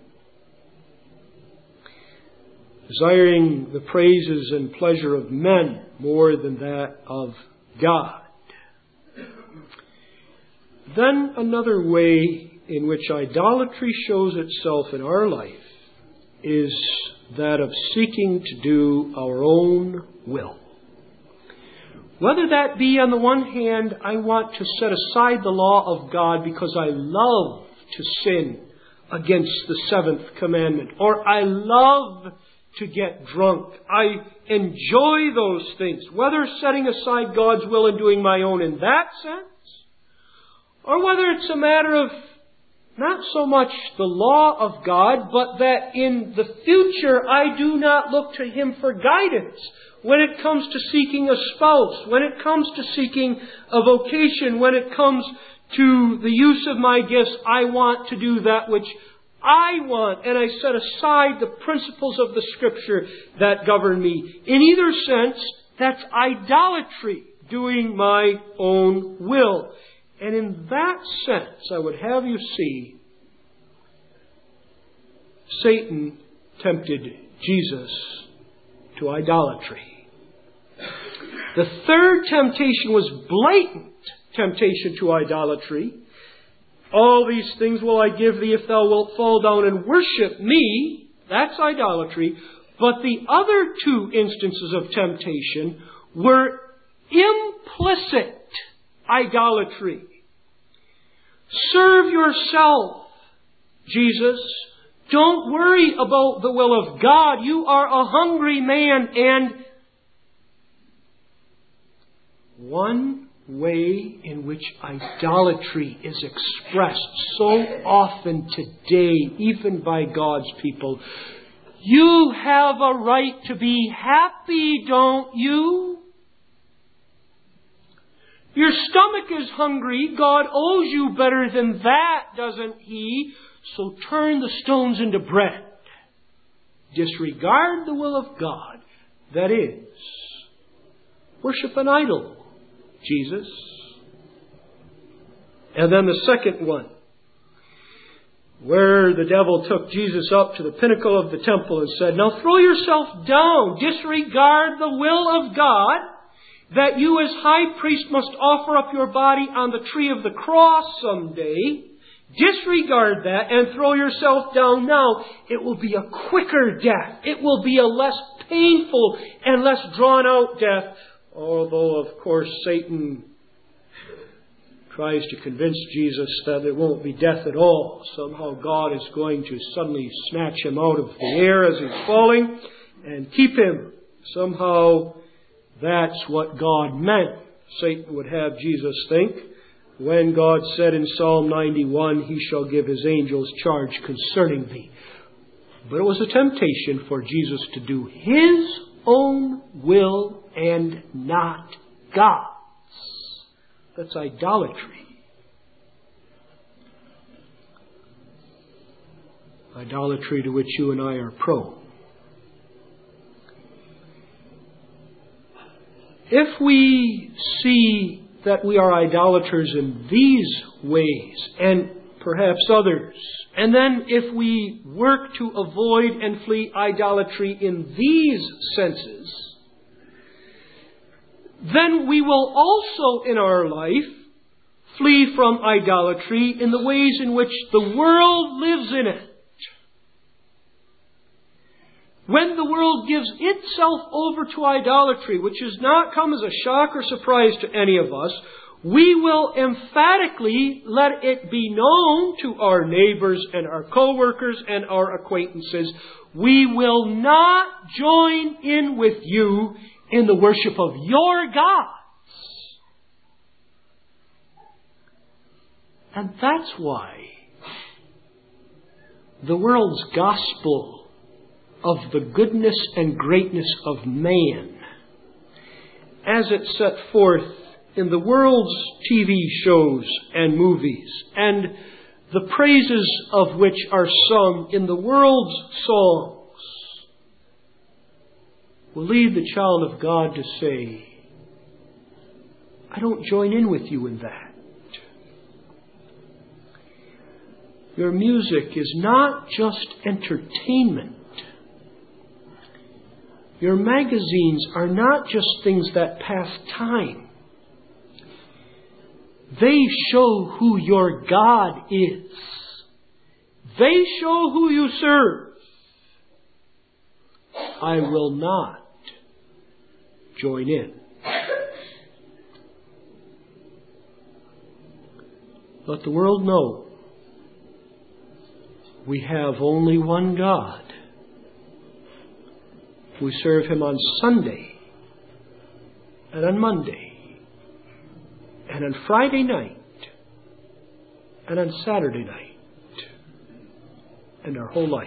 Desiring the praises and pleasure of men more than that of God. Then another way in which idolatry shows itself in our life is that of seeking to do our own will. Whether that be, on the one hand, I want to set aside the law of God because I love to sin against the seventh commandment, or I love to get drunk. I enjoy those things, whether setting aside God's will and doing my own in that sense, or whether it's a matter of not so much the law of God, but that in the future I do not look to Him for guidance when it comes to seeking a spouse, when it comes to seeking a vocation, when it comes to the use of my gifts. I want to do that which I want, and I set aside the principles of the Scripture that govern me. In either sense, that's idolatry, doing my own will. And in that sense, I would have you see, Satan tempted Jesus to idolatry. The third temptation was blatant temptation to idolatry. All these things will I give thee if thou wilt fall down and worship me. That's idolatry. But the other two instances of temptation were implicit idolatry. Serve yourself, Jesus. Don't worry about the will of God. You are a hungry man. And one way in which idolatry is expressed so often today, even by God's people. You have a right to be happy, don't you? Your stomach is hungry. God owes you better than that, doesn't He? So turn the stones into bread. Disregard the will of God. That is, worship an idol, Jesus. And then the second one, where the devil took Jesus up to the pinnacle of the temple and said, now throw yourself down. Disregard the will of God, that you as high priest must offer up your body on the tree of the cross someday. Disregard that and throw yourself down now. It will be a quicker death. It will be a less painful and less drawn out death. Although, of course, Satan tries to convince Jesus that it won't be death at all. Somehow God is going to suddenly snatch him out of the air as he's falling and keep him. Somehow that's what God meant. Satan would have Jesus think when God said in Psalm ninety-one, He shall give His angels charge concerning thee. But it was a temptation for Jesus to do His own will and not God's. That's idolatry. Idolatry to which you and I are prone. If we see that we are idolaters in these ways, and perhaps others, and then if we work to avoid and flee idolatry in these senses, then we will also in our life flee from idolatry in the ways in which the world lives in it. When the world gives itself over to idolatry, which has not come as a shock or surprise to any of us, we will emphatically let it be known to our neighbors and our co-workers and our acquaintances, we will not join in with you in the worship of your gods. And that's why the world's gospel of the goodness and greatness of man, as it's set forth in the world's T V shows and movies, and the praises of which are sung in the world's songs, will lead the child of God to say, I don't join in with you in that. Your music is not just entertainment. Your magazines are not just things that pass time. They show who your God is. They show who you serve. I will not join in. Let the world know we have only one God. We serve Him on Sunday and on Monday and on Friday night and on Saturday night and our whole life.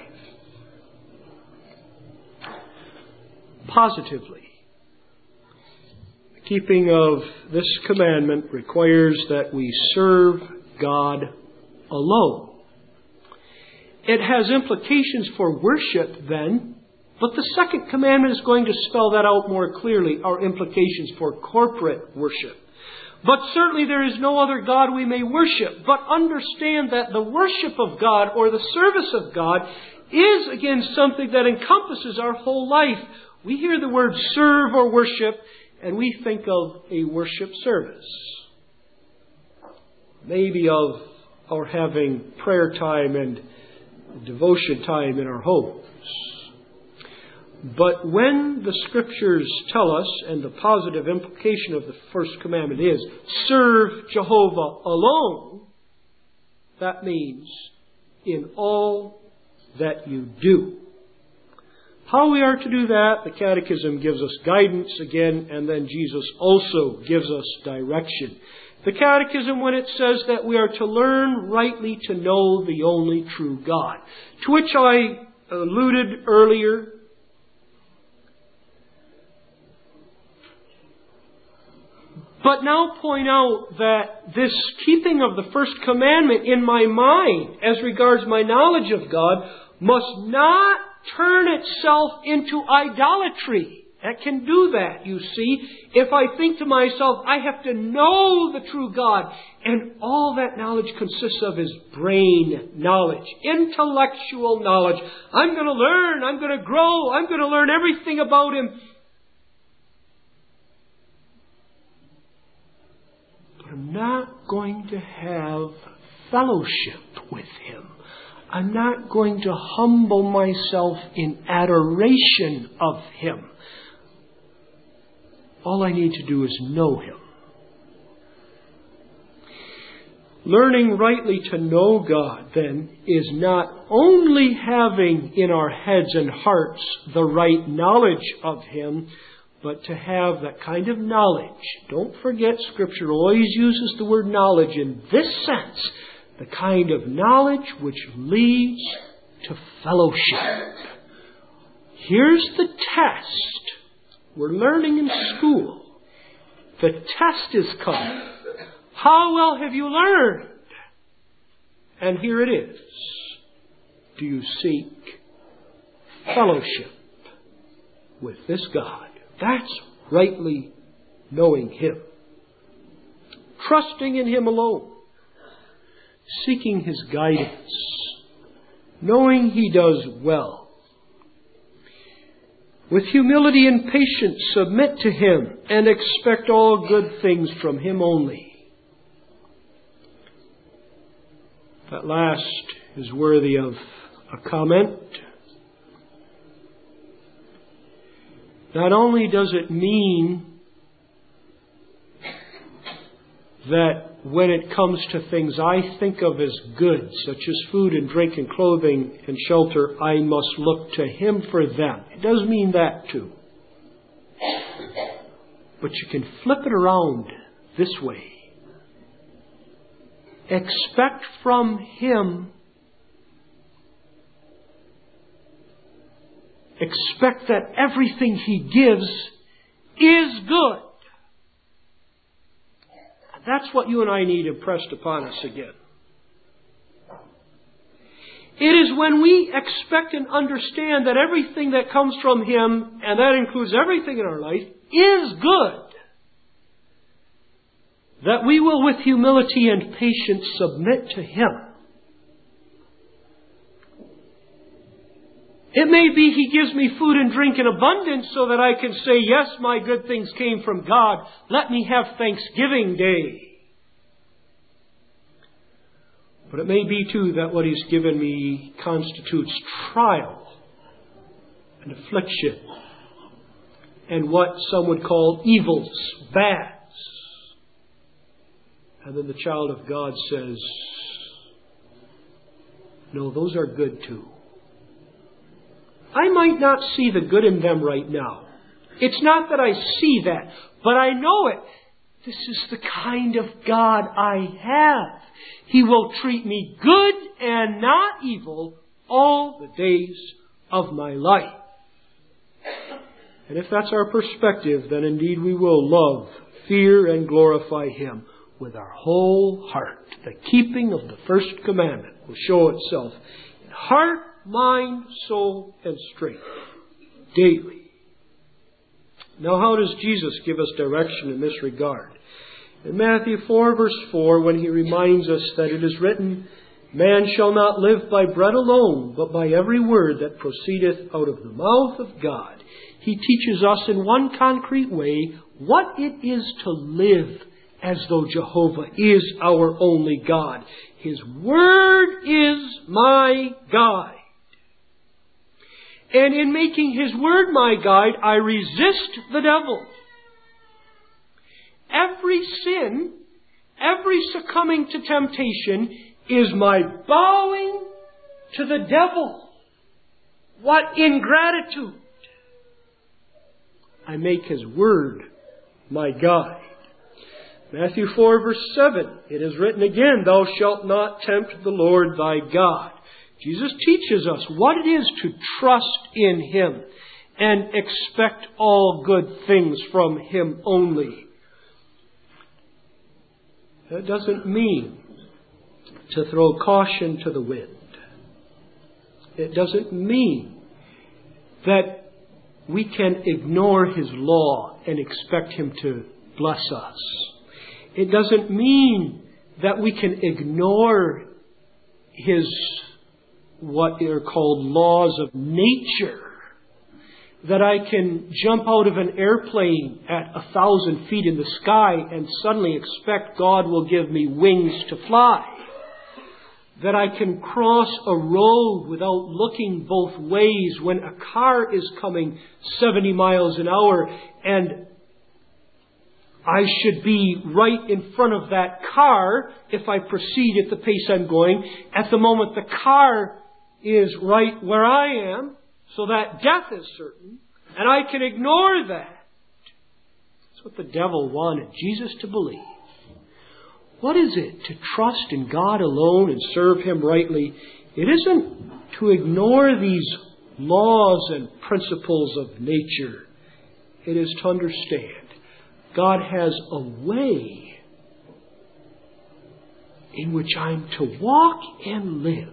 Positively, the keeping of this commandment requires that we serve God alone. It has implications for worship then, but the second commandment is going to spell that out more clearly, our implications for corporate worship. But certainly there is no other God we may worship. But understand that the worship of God or the service of God is again something that encompasses our whole life. We hear the word serve or worship and we think of a worship service. Maybe of our having prayer time and devotion time in our homes. But when the Scriptures tell us, and the positive implication of the first commandment is, serve Jehovah alone, that means in all that you do. How we are to do that, the Catechism gives us guidance again, and then Jesus also gives us direction. The Catechism, when it says that we are to learn rightly to know the only true God, to which I alluded earlier, but now point out that this keeping of the first commandment in my mind as regards my knowledge of God must not turn itself into idolatry. That can do that, you see. If I think to myself, I have to know the true God, and all that knowledge consists of is brain knowledge, intellectual knowledge. I'm going to learn, I'm going to grow, I'm going to learn everything about Him. I'm not going to have fellowship with Him. I'm not going to humble myself in adoration of Him. All I need to do is know Him. Learning rightly to know God, then, is not only having in our heads and hearts the right knowledge of Him, but to have that kind of knowledge. Don't forget, Scripture always uses the word knowledge in this sense. The kind of knowledge which leads to fellowship. Here's the test. We're learning in school. The test is come. How well have you learned? And here it is. Do you seek fellowship with this God? That's rightly knowing Him. Trusting in Him alone. Seeking His guidance. Knowing He does well. With humility and patience submit to Him and expect all good things from Him only. That last is worthy of a comment. Not only does it mean that when it comes to things I think of as good, such as food and drink and clothing and shelter, I must look to Him for them. It does mean that too. But you can flip it around this way. Expect from Him, expect that everything He gives is good. That's what you and I need impressed upon us again. It is when we expect and understand that everything that comes from Him, and that includes everything in our life, is good, that we will with humility and patience submit to Him. It may be He gives me food and drink in abundance so that I can say, yes, my good things came from God. Let me have Thanksgiving Day. But it may be too that what He's given me constitutes trial and affliction and what some would call evils, bads. And then the child of God says, no, those are good too. I might not see the good in them right now. It's not that I see that, but I know it. This is the kind of God I have. He will treat me good and not evil all the days of my life. And if that's our perspective, then indeed we will love, fear, and glorify Him with our whole heart. The keeping of the first commandment will show itself in heart, mind, soul, and strength daily. Now, how does Jesus give us direction in this regard? In Matthew four, verse four, when He reminds us that it is written, man shall not live by bread alone, but by every word that proceedeth out of the mouth of God. He teaches us in one concrete way what it is to live as though Jehovah is our only God. His Word is my guide. And in making His Word my guide, I resist the devil. Every sin, every succumbing to temptation is my bowing to the devil. What ingratitude! I make His Word my guide. Matthew four, verse seven, it is written again, thou shalt not tempt the Lord thy God. Jesus teaches us what it is to trust in Him and expect all good things from Him only. That doesn't mean to throw caution to the wind. It doesn't mean that we can ignore His law and expect Him to bless us. It doesn't mean that we can ignore His, what are called laws of nature. That I can jump out of an airplane at a thousand feet in the sky and suddenly expect God will give me wings to fly. That I can cross a road without looking both ways when a car is coming seventy miles an hour and I should be right in front of that car if I proceed at the pace I'm going. At the moment the car is right where I am, so that death is certain, and I can ignore that. That's what the devil wanted Jesus to believe. What is it to trust in God alone and serve Him rightly? It isn't to ignore these laws and principles of nature. It is to understand God has a way in which I'm to walk and live.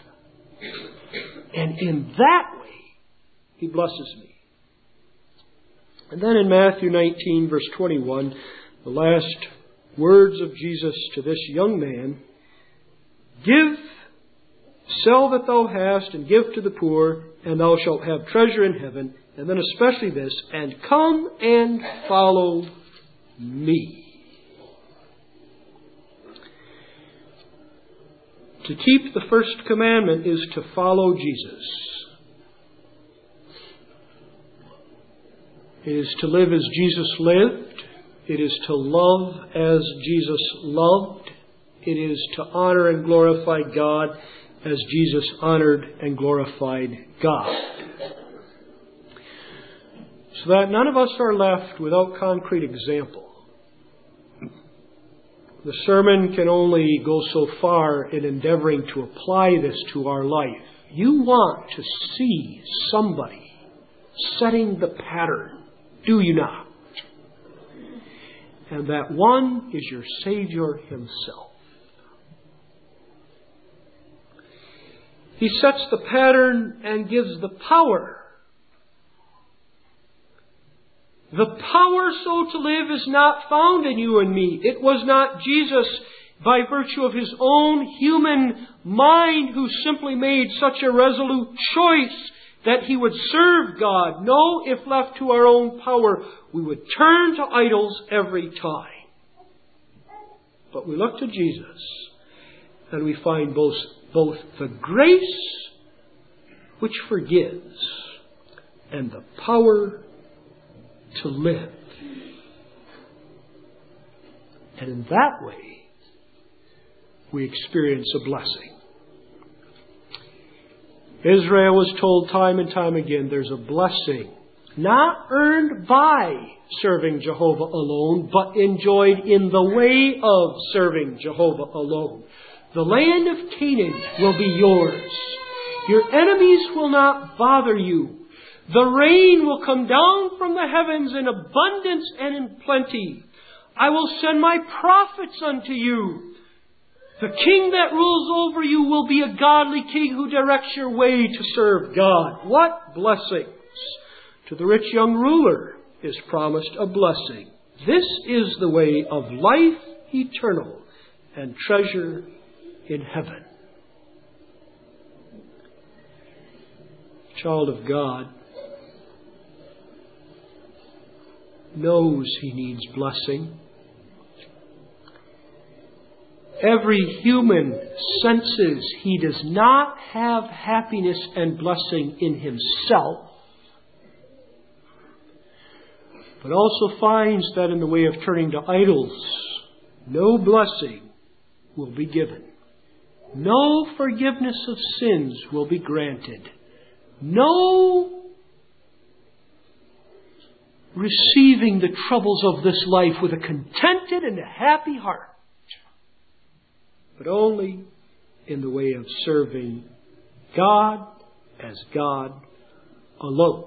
And in that way, He blesses me. And then in Matthew nineteen, verse twenty-one, the last words of Jesus to this young man, give, sell that thou hast, and give to the poor, and thou shalt have treasure in heaven. And then especially this, and come and follow me. To keep the first commandment is to follow Jesus. It is to live as Jesus lived. It is to love as Jesus loved. It is to honor and glorify God as Jesus honored and glorified God. So that none of us are left without concrete example. The sermon can only go so far in endeavoring to apply this to our life. You want to see somebody setting the pattern, do you not? And that one is your Savior Himself. He sets the pattern and gives the power. The power so to live is not found in you and me. It was not Jesus, by virtue of His own human mind, who simply made such a resolute choice that He would serve God. No, if left to our own power, we would turn to idols every time. But we look to Jesus, and we find both, both the grace which forgives and the power to live. And in that way, we experience a blessing. Israel was told time and time again, there's a blessing not earned by serving Jehovah alone, but enjoyed in the way of serving Jehovah alone. The land of Canaan will be yours. Your enemies will not bother you. The rain will come down from the heavens in abundance and in plenty. I will send my prophets unto you. The king that rules over you will be a godly king who directs your way to serve God. What blessings! To the rich young ruler is promised a blessing. This is the way of life eternal and treasure in heaven. Child of God knows he needs blessing. Every human senses he does not have happiness and blessing in himself, but also finds that in the way of turning to idols, no blessing will be given. No forgiveness of sins will be granted. No receiving the troubles of this life with a contented and a happy heart, but only in the way of serving God as God alone.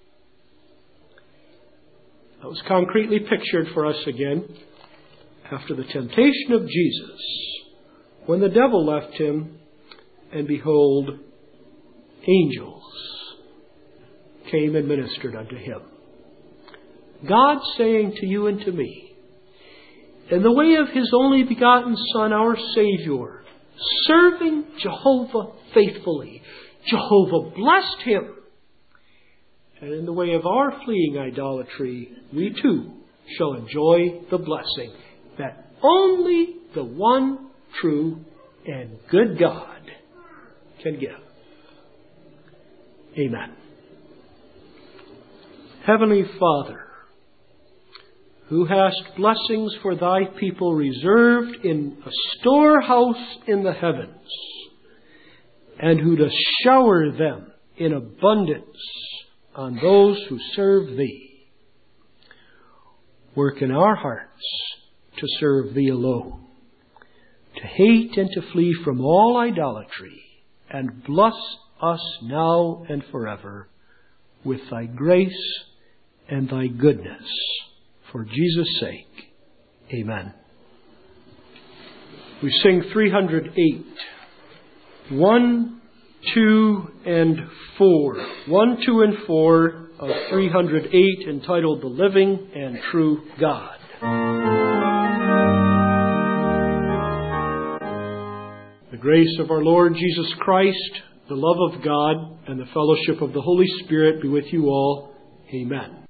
That was concretely pictured for us again after the temptation of Jesus, when the devil left him, and behold, angels came and ministered unto him. God saying to you and to me, in the way of His only begotten Son, our Savior, serving Jehovah faithfully, Jehovah blessed him. And in the way of our fleeing idolatry, we too shall enjoy the blessing that only the one true and good God can give. Amen. Heavenly Father, who hast blessings for thy people reserved in a storehouse in the heavens, and who dost shower them in abundance on those who serve thee, work in our hearts to serve thee alone, to hate and to flee from all idolatry, and bless us now and forever with thy grace and thy goodness. For Jesus' sake, amen. We sing three hundred eight. One, two, and four. One, two, and four of three hundred eight, entitled The Living and True God. The grace of our Lord Jesus Christ, the love of God, and the fellowship of the Holy Spirit be with you all. Amen.